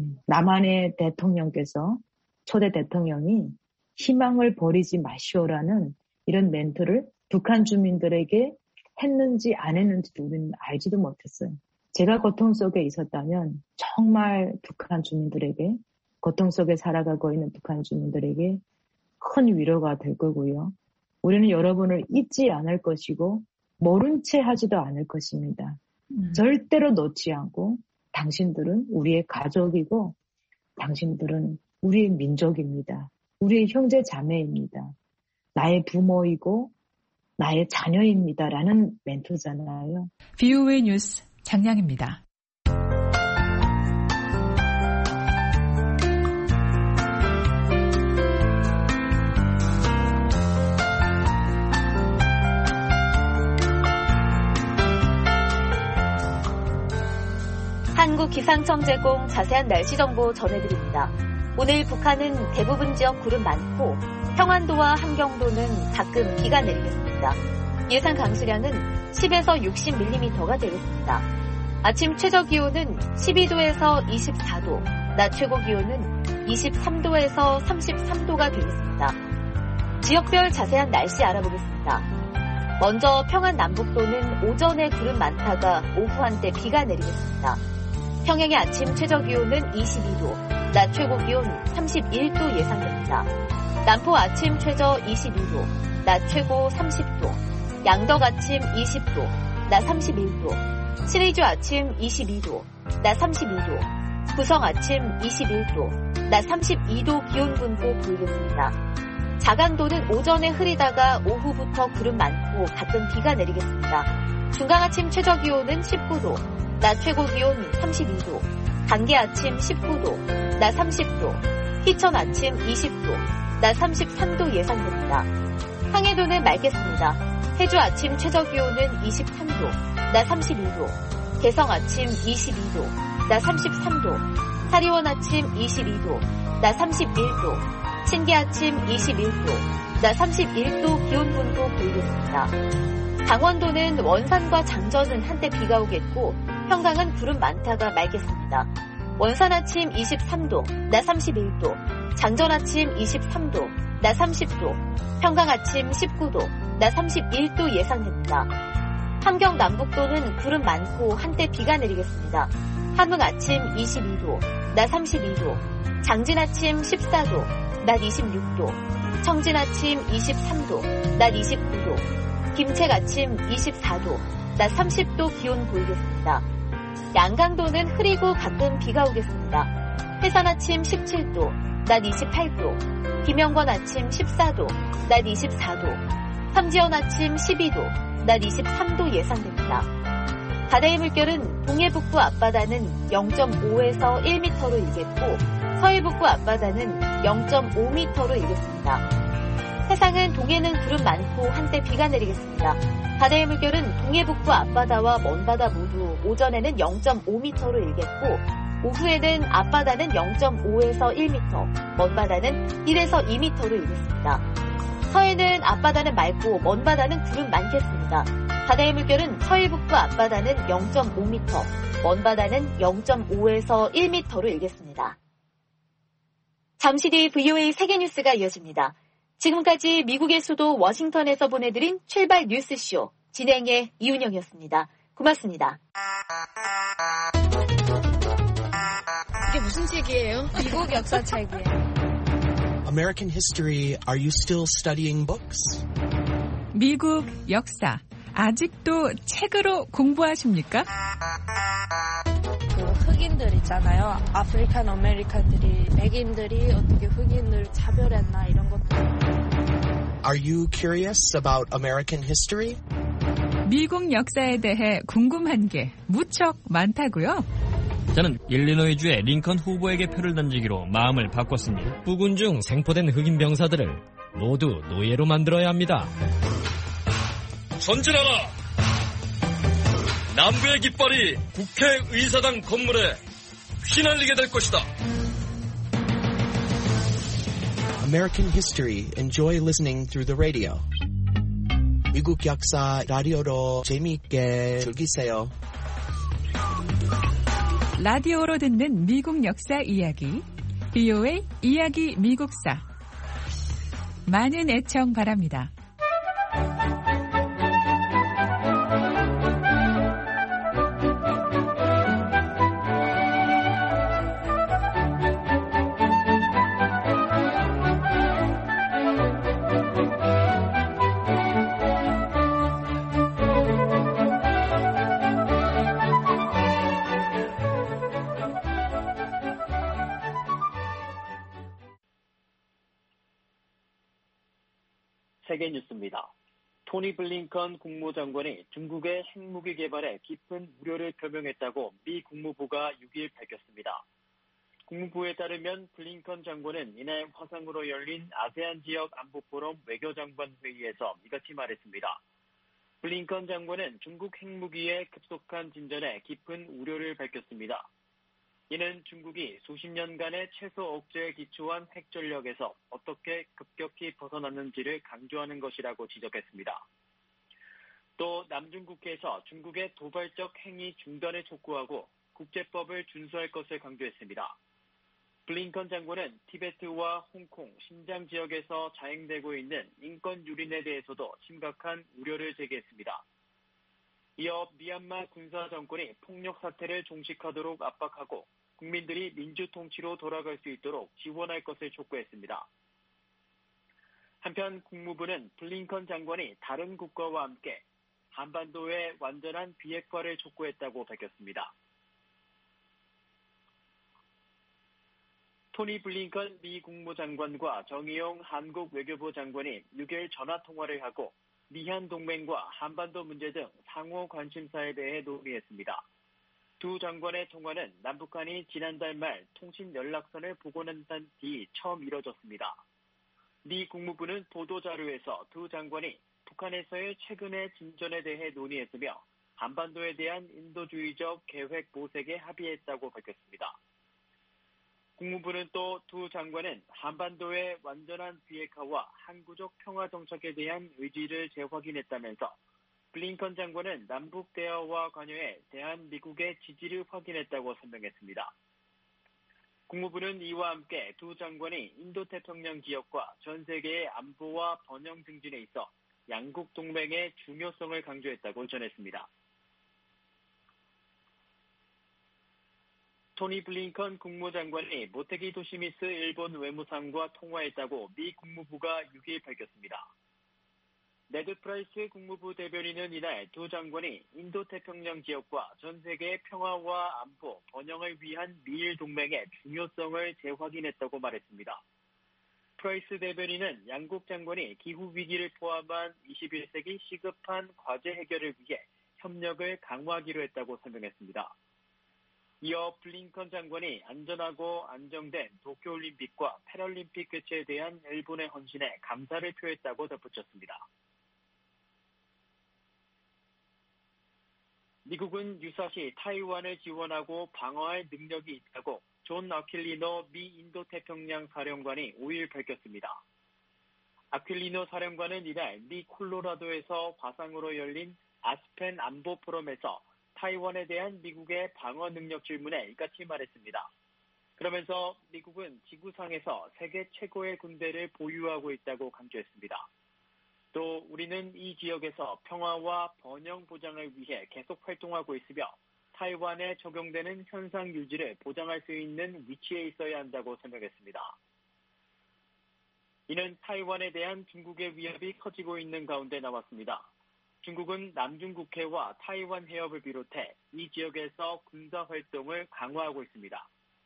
남한의 대통령께서, 초대 대통령이 희망을 버리지 마시오라는 이런 멘트를 북한 주민들에게 했는지 안 했는지도 우리는 알지도 못했어요. 제가 고통 속에 있었다면 정말 북한 주민들에게, 고통 속에 살아가고 있는 북한 주민들에게 큰 위로가 될 거고요. 우리는 여러분을 잊지 않을 것이고 모른 채 하지도 않을 것입니다. 절대로 놓지 않고 당신들은 우리의 가족이고 당신들은 우리의 민족입니다. 우리의 형제 자매입니다. 나의 부모이고 나의 자녀입니다. 라는 멘트잖아요.
VOA 뉴스 장량입니다.
한국기상청 제공 자세한 날씨 정보 전해드립니다. 오늘 북한은 대부분 지역 구름 많고 평안도와 함경도는 가끔 비가 내리겠습니다. 예상 강수량은 10에서 60mm가 되겠습니다. 아침 최저 기온은 12도에서 24도, 낮 최고 기온은 23도에서 33도가 되겠습니다. 지역별 자세한 날씨 알아보겠습니다. 먼저 평안 남북도는 오전에 구름 많다가 오후 한때 비가 내리겠습니다. 평양의 아침 최저 기온은 22도, 낮 최고 기온 31도 예상됩니다. 남포 아침 최저 22도, 낮 최고 30도, 양덕 아침 20도, 낮 31도, 신의주 아침 22도, 낮 32도, 구성 아침 21도, 낮 32도 기온 분포 보이겠습니다. 자간도는 오전에 흐리다가 오후부터 구름 많고 가끔 비가 내리겠습니다. 중강 아침 최저 기온은 19도, 낮 최고 기온 32도, 단계 아침 19도, 낮 30도, 희천 아침 20도, 낮 33도 예상됩니다. 항해도는 맑겠습니다. 해주 아침 최저 기온은 23도, 낮 32도, 개성 아침 22도, 낮 33도, 사리원 아침 22도, 낮 31도, 신기 아침 21도, 낮 31도 기온 분포 보이겠습니다. 강원도는 원산과 장전은 한때 비가 오겠고 평강은 구름 많다가 맑겠습니다. 원산 아침 23도, 낮 31도, 장전 아침 23도, 낮 30도, 평강 아침 19도, 낮 31도 예상됩니다. 함경 남북도는 구름 많고 한때 비가 내리겠습니다. 함흥 아침 22도, 낮 32도, 장진 아침 14도, 낮 26도, 청진 아침 23도, 낮 29도, 김책 아침 24도, 낮 30도 기온 보이겠습니다. 양강도는 흐리고 가끔 비가 오겠습니다. 해산 아침 17도, 낮 28도, 김영권 아침 14도, 낮 24도, 삼지연 아침 12도, 낮 23도 예상됩니다. 바다의 물결은 동해북부 앞바다는 0.5에서 1m로 일겠고 서해북부 앞바다는 0.5m로 일겠습니다. 해상은 동해는 구름 많고 한때 비가 내리겠습니다. 바다의 물결은 동해북부 앞바다와 먼바다 모두 오전에는 0.5m로 일겠고 오후에는 앞바다는 0.5에서 1m, 먼바다는 1에서 2m로 일겠습니다. 서해는 앞바다는 맑고 먼바다는 구름 많겠습니다. 바다의 물결은 서해북부 앞바다는 0.5m, 먼바다는 0.5에서 1m로 일겠습니다. 잠시 뒤 VOA 세계뉴스가 이어집니다. 지금까지 미국의 수도 워싱턴에서 보내드린 출발 뉴스쇼 진행의 이윤영이었습니다. 고맙습니다.
이게 무슨 책이에요? 미국 역사 책이에요.
American history, are you still studying books?
미국 역사, 아직도 책으로 공부하십니까?
그 흑인들 있잖아요. 아프리칸 아메리칸들이, 백인들이 어떻게 흑인을 차별했나 이런 것들.
Are you curious about American history?
미국 역사에 대해 궁금한 게 무척 많다고요?
저는 일리노이주의 링컨 후보에게 표를 던지기로 마음을 바꿨습니다. 부군 중 생포된 흑인 병사들을 모두 노예로 만들어야 합니다. 전진하라! 남부의 깃발이 국회의사당 건물에 휘날리게 될 것이다.
American history. Enjoy listening through the radio. 미국 역사 라디오로 재미있게 즐기세요.
라디오로 듣는 미국 역사 이야기, VOA 이야기 미국사. 많은 애청 바랍니다.
세계뉴스입니다. 토니 블링컨 국무장관이 중국의 핵무기 개발에 깊은 우려를 표명했다고 미 국무부가 6일 밝혔습니다. 국무부에 따르면 블링컨 장관은 이날 화상으로 열린 아세안 지역 안보포럼 외교장관 회의에서 이같이 말했습니다. 블링컨 장관은 중국 핵무기의 급속한 진전에 깊은 우려를 밝혔습니다. 이는 중국이 수십 년간의 최소 억제에 기초한 핵전력에서 어떻게 급격히 벗어났는지를 강조하는 것이라고 지적했습니다. 또 남중국해에서 중국의 도발적 행위 중단을 촉구하고 국제법을 준수할 것을 강조했습니다. 블링컨 장관은 티베트와 홍콩, 신장 지역에서 자행되고 있는 인권 유린에 대해서도 심각한 우려를 제기했습니다. 이어 미얀마 군사 정권이 폭력 사태를 종식하도록 압박하고 국민들이 민주 통치로 돌아갈 수 있도록 지원할 것을 촉구했습니다. 한편 국무부는 블링컨 장관이 다른 국가와 함께 한반도의 완전한 비핵화를 촉구했다고 밝혔습니다. 토니 블링컨 미 국무장관과 정의용 한국 외교부 장관이 6일 전화통화를 하고 미한 동맹과 한반도 문제 등 상호 관심사에 대해 논의했습니다. 두 장관의 통화는 남북한이 지난달 말 통신 연락선을 복원한 뒤 처음 이뤄졌습니다. 미 국무부는 보도자료에서 두 장관이 북한에서의 최근의 진전에 대해 논의했으며 한반도에 대한 인도주의적 계획 모색에 합의했다고 밝혔습니다. 국무부는 또 두 장관은 한반도의 완전한 비핵화와 항구적 평화 정착에 대한 의지를 재확인했다면서 블링컨 장관은 남북 대화와 관여해 대한미국의 지지를 확인했다고 설명했습니다. 국무부는 이와 함께 두 장관이 인도태평양 지역과 전 세계의 안보와 번영 증진에 있어 양국 동맹의 중요성을 강조했다고 전했습니다. 토니 블링컨 국무장관이 모테기 도시미스 일본 외무상과 통화했다고 미 국무부가 6일 밝혔습니다. 네드 프라이스 국무부 대변인은 이날 두 장관이 인도태평양 지역과 전 세계의 평화와 안보, 번영을 위한 미일 동맹의 중요성을 재확인했다고 말했습니다. 프라이스 대변인은 양국 장관이 기후위기를 포함한 21세기 시급한 과제 해결을 위해 협력을 강화하기로 했다고 설명했습니다. 이어 블링컨 장관이 안전하고 안정된 도쿄올림픽과 패럴림픽 개최에 대한 일본의 헌신에 감사를 표했다고 덧붙였습니다. 미국은 유사시 타이완을 지원하고 방어할 능력이 있다고 존 아퀼리노 미 인도태평양 사령관이 5일 밝혔습니다. 아퀼리노 사령관은 이날 미 콜로라도에서 화상으로 열린 아스펜 안보 포럼에서 타이완에 대한 미국의 방어 능력 질문에 이같이 말했습니다. 그러면서 미국은 지구상에서 세계 최고의 군대를 보유하고 있다고 강조했습니다. 또 우리는 이 지역에서 평화와 번영 보장을 위해 계속 활동하고 있으며 타이완에 적용되는 현상 유지를 보장할 수 있는 위치에 있어야 한다고 설명했습니다. 이는 타이완에 대한 중국의 위협이 커지고 있는 가운데 나왔습니다. 중국은 남중국해와 타이완 해협을 비롯해 이 지역에서 군사 활동을 강화하고 있습니다.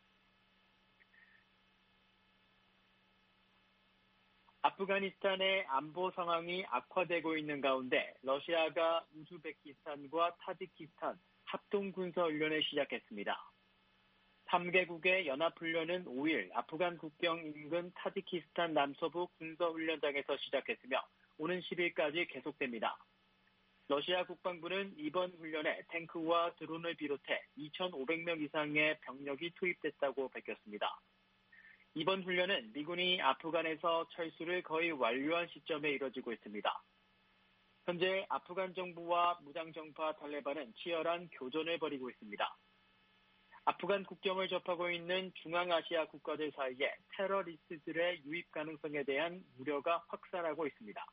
아프가니스탄의 안보 상황이 악화되고 있는 가운데 러시아가 우즈베키스탄과 타지키스탄 합동군사훈련을 시작했습니다. 3개국의 연합훈련은 5일 아프간 국경 인근 타지키스탄 남서부 군사훈련장에서 시작했으며 오는 10일까지 계속됩니다. 러시아 국방부는 이번 훈련에 탱크와 드론을 비롯해 2,500명 이상의 병력이 투입됐다고 밝혔습니다. 이번 훈련은 미군이 아프간에서 철수를 거의 완료한 시점에 이뤄지고 있습니다. 현재 아프간 정부와 무장정파 탈레반은 치열한 교전을 벌이고 있습니다. 아프간 국경을 접하고 있는 중앙아시아 국가들 사이에 테러리스트들의 유입 가능성에 대한 우려가 확산하고 있습니다.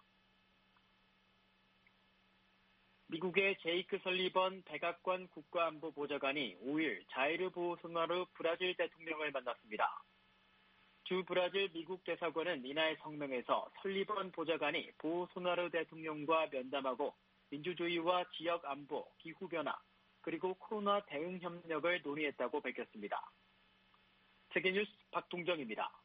미국의 제이크 설리번 백악관 국가안보보좌관이 5일 자이르 보우소나루 브라질 대통령을 만났습니다. 주 브라질 미국 대사관은 이날 성명에서 설리번 보좌관이 보우소나루 대통령과 면담하고 민주주의와 지역 안보, 기후변화, 그리고 코로나 대응 협력을 논의했다고 밝혔습니다. 세계뉴스 박동정입니다.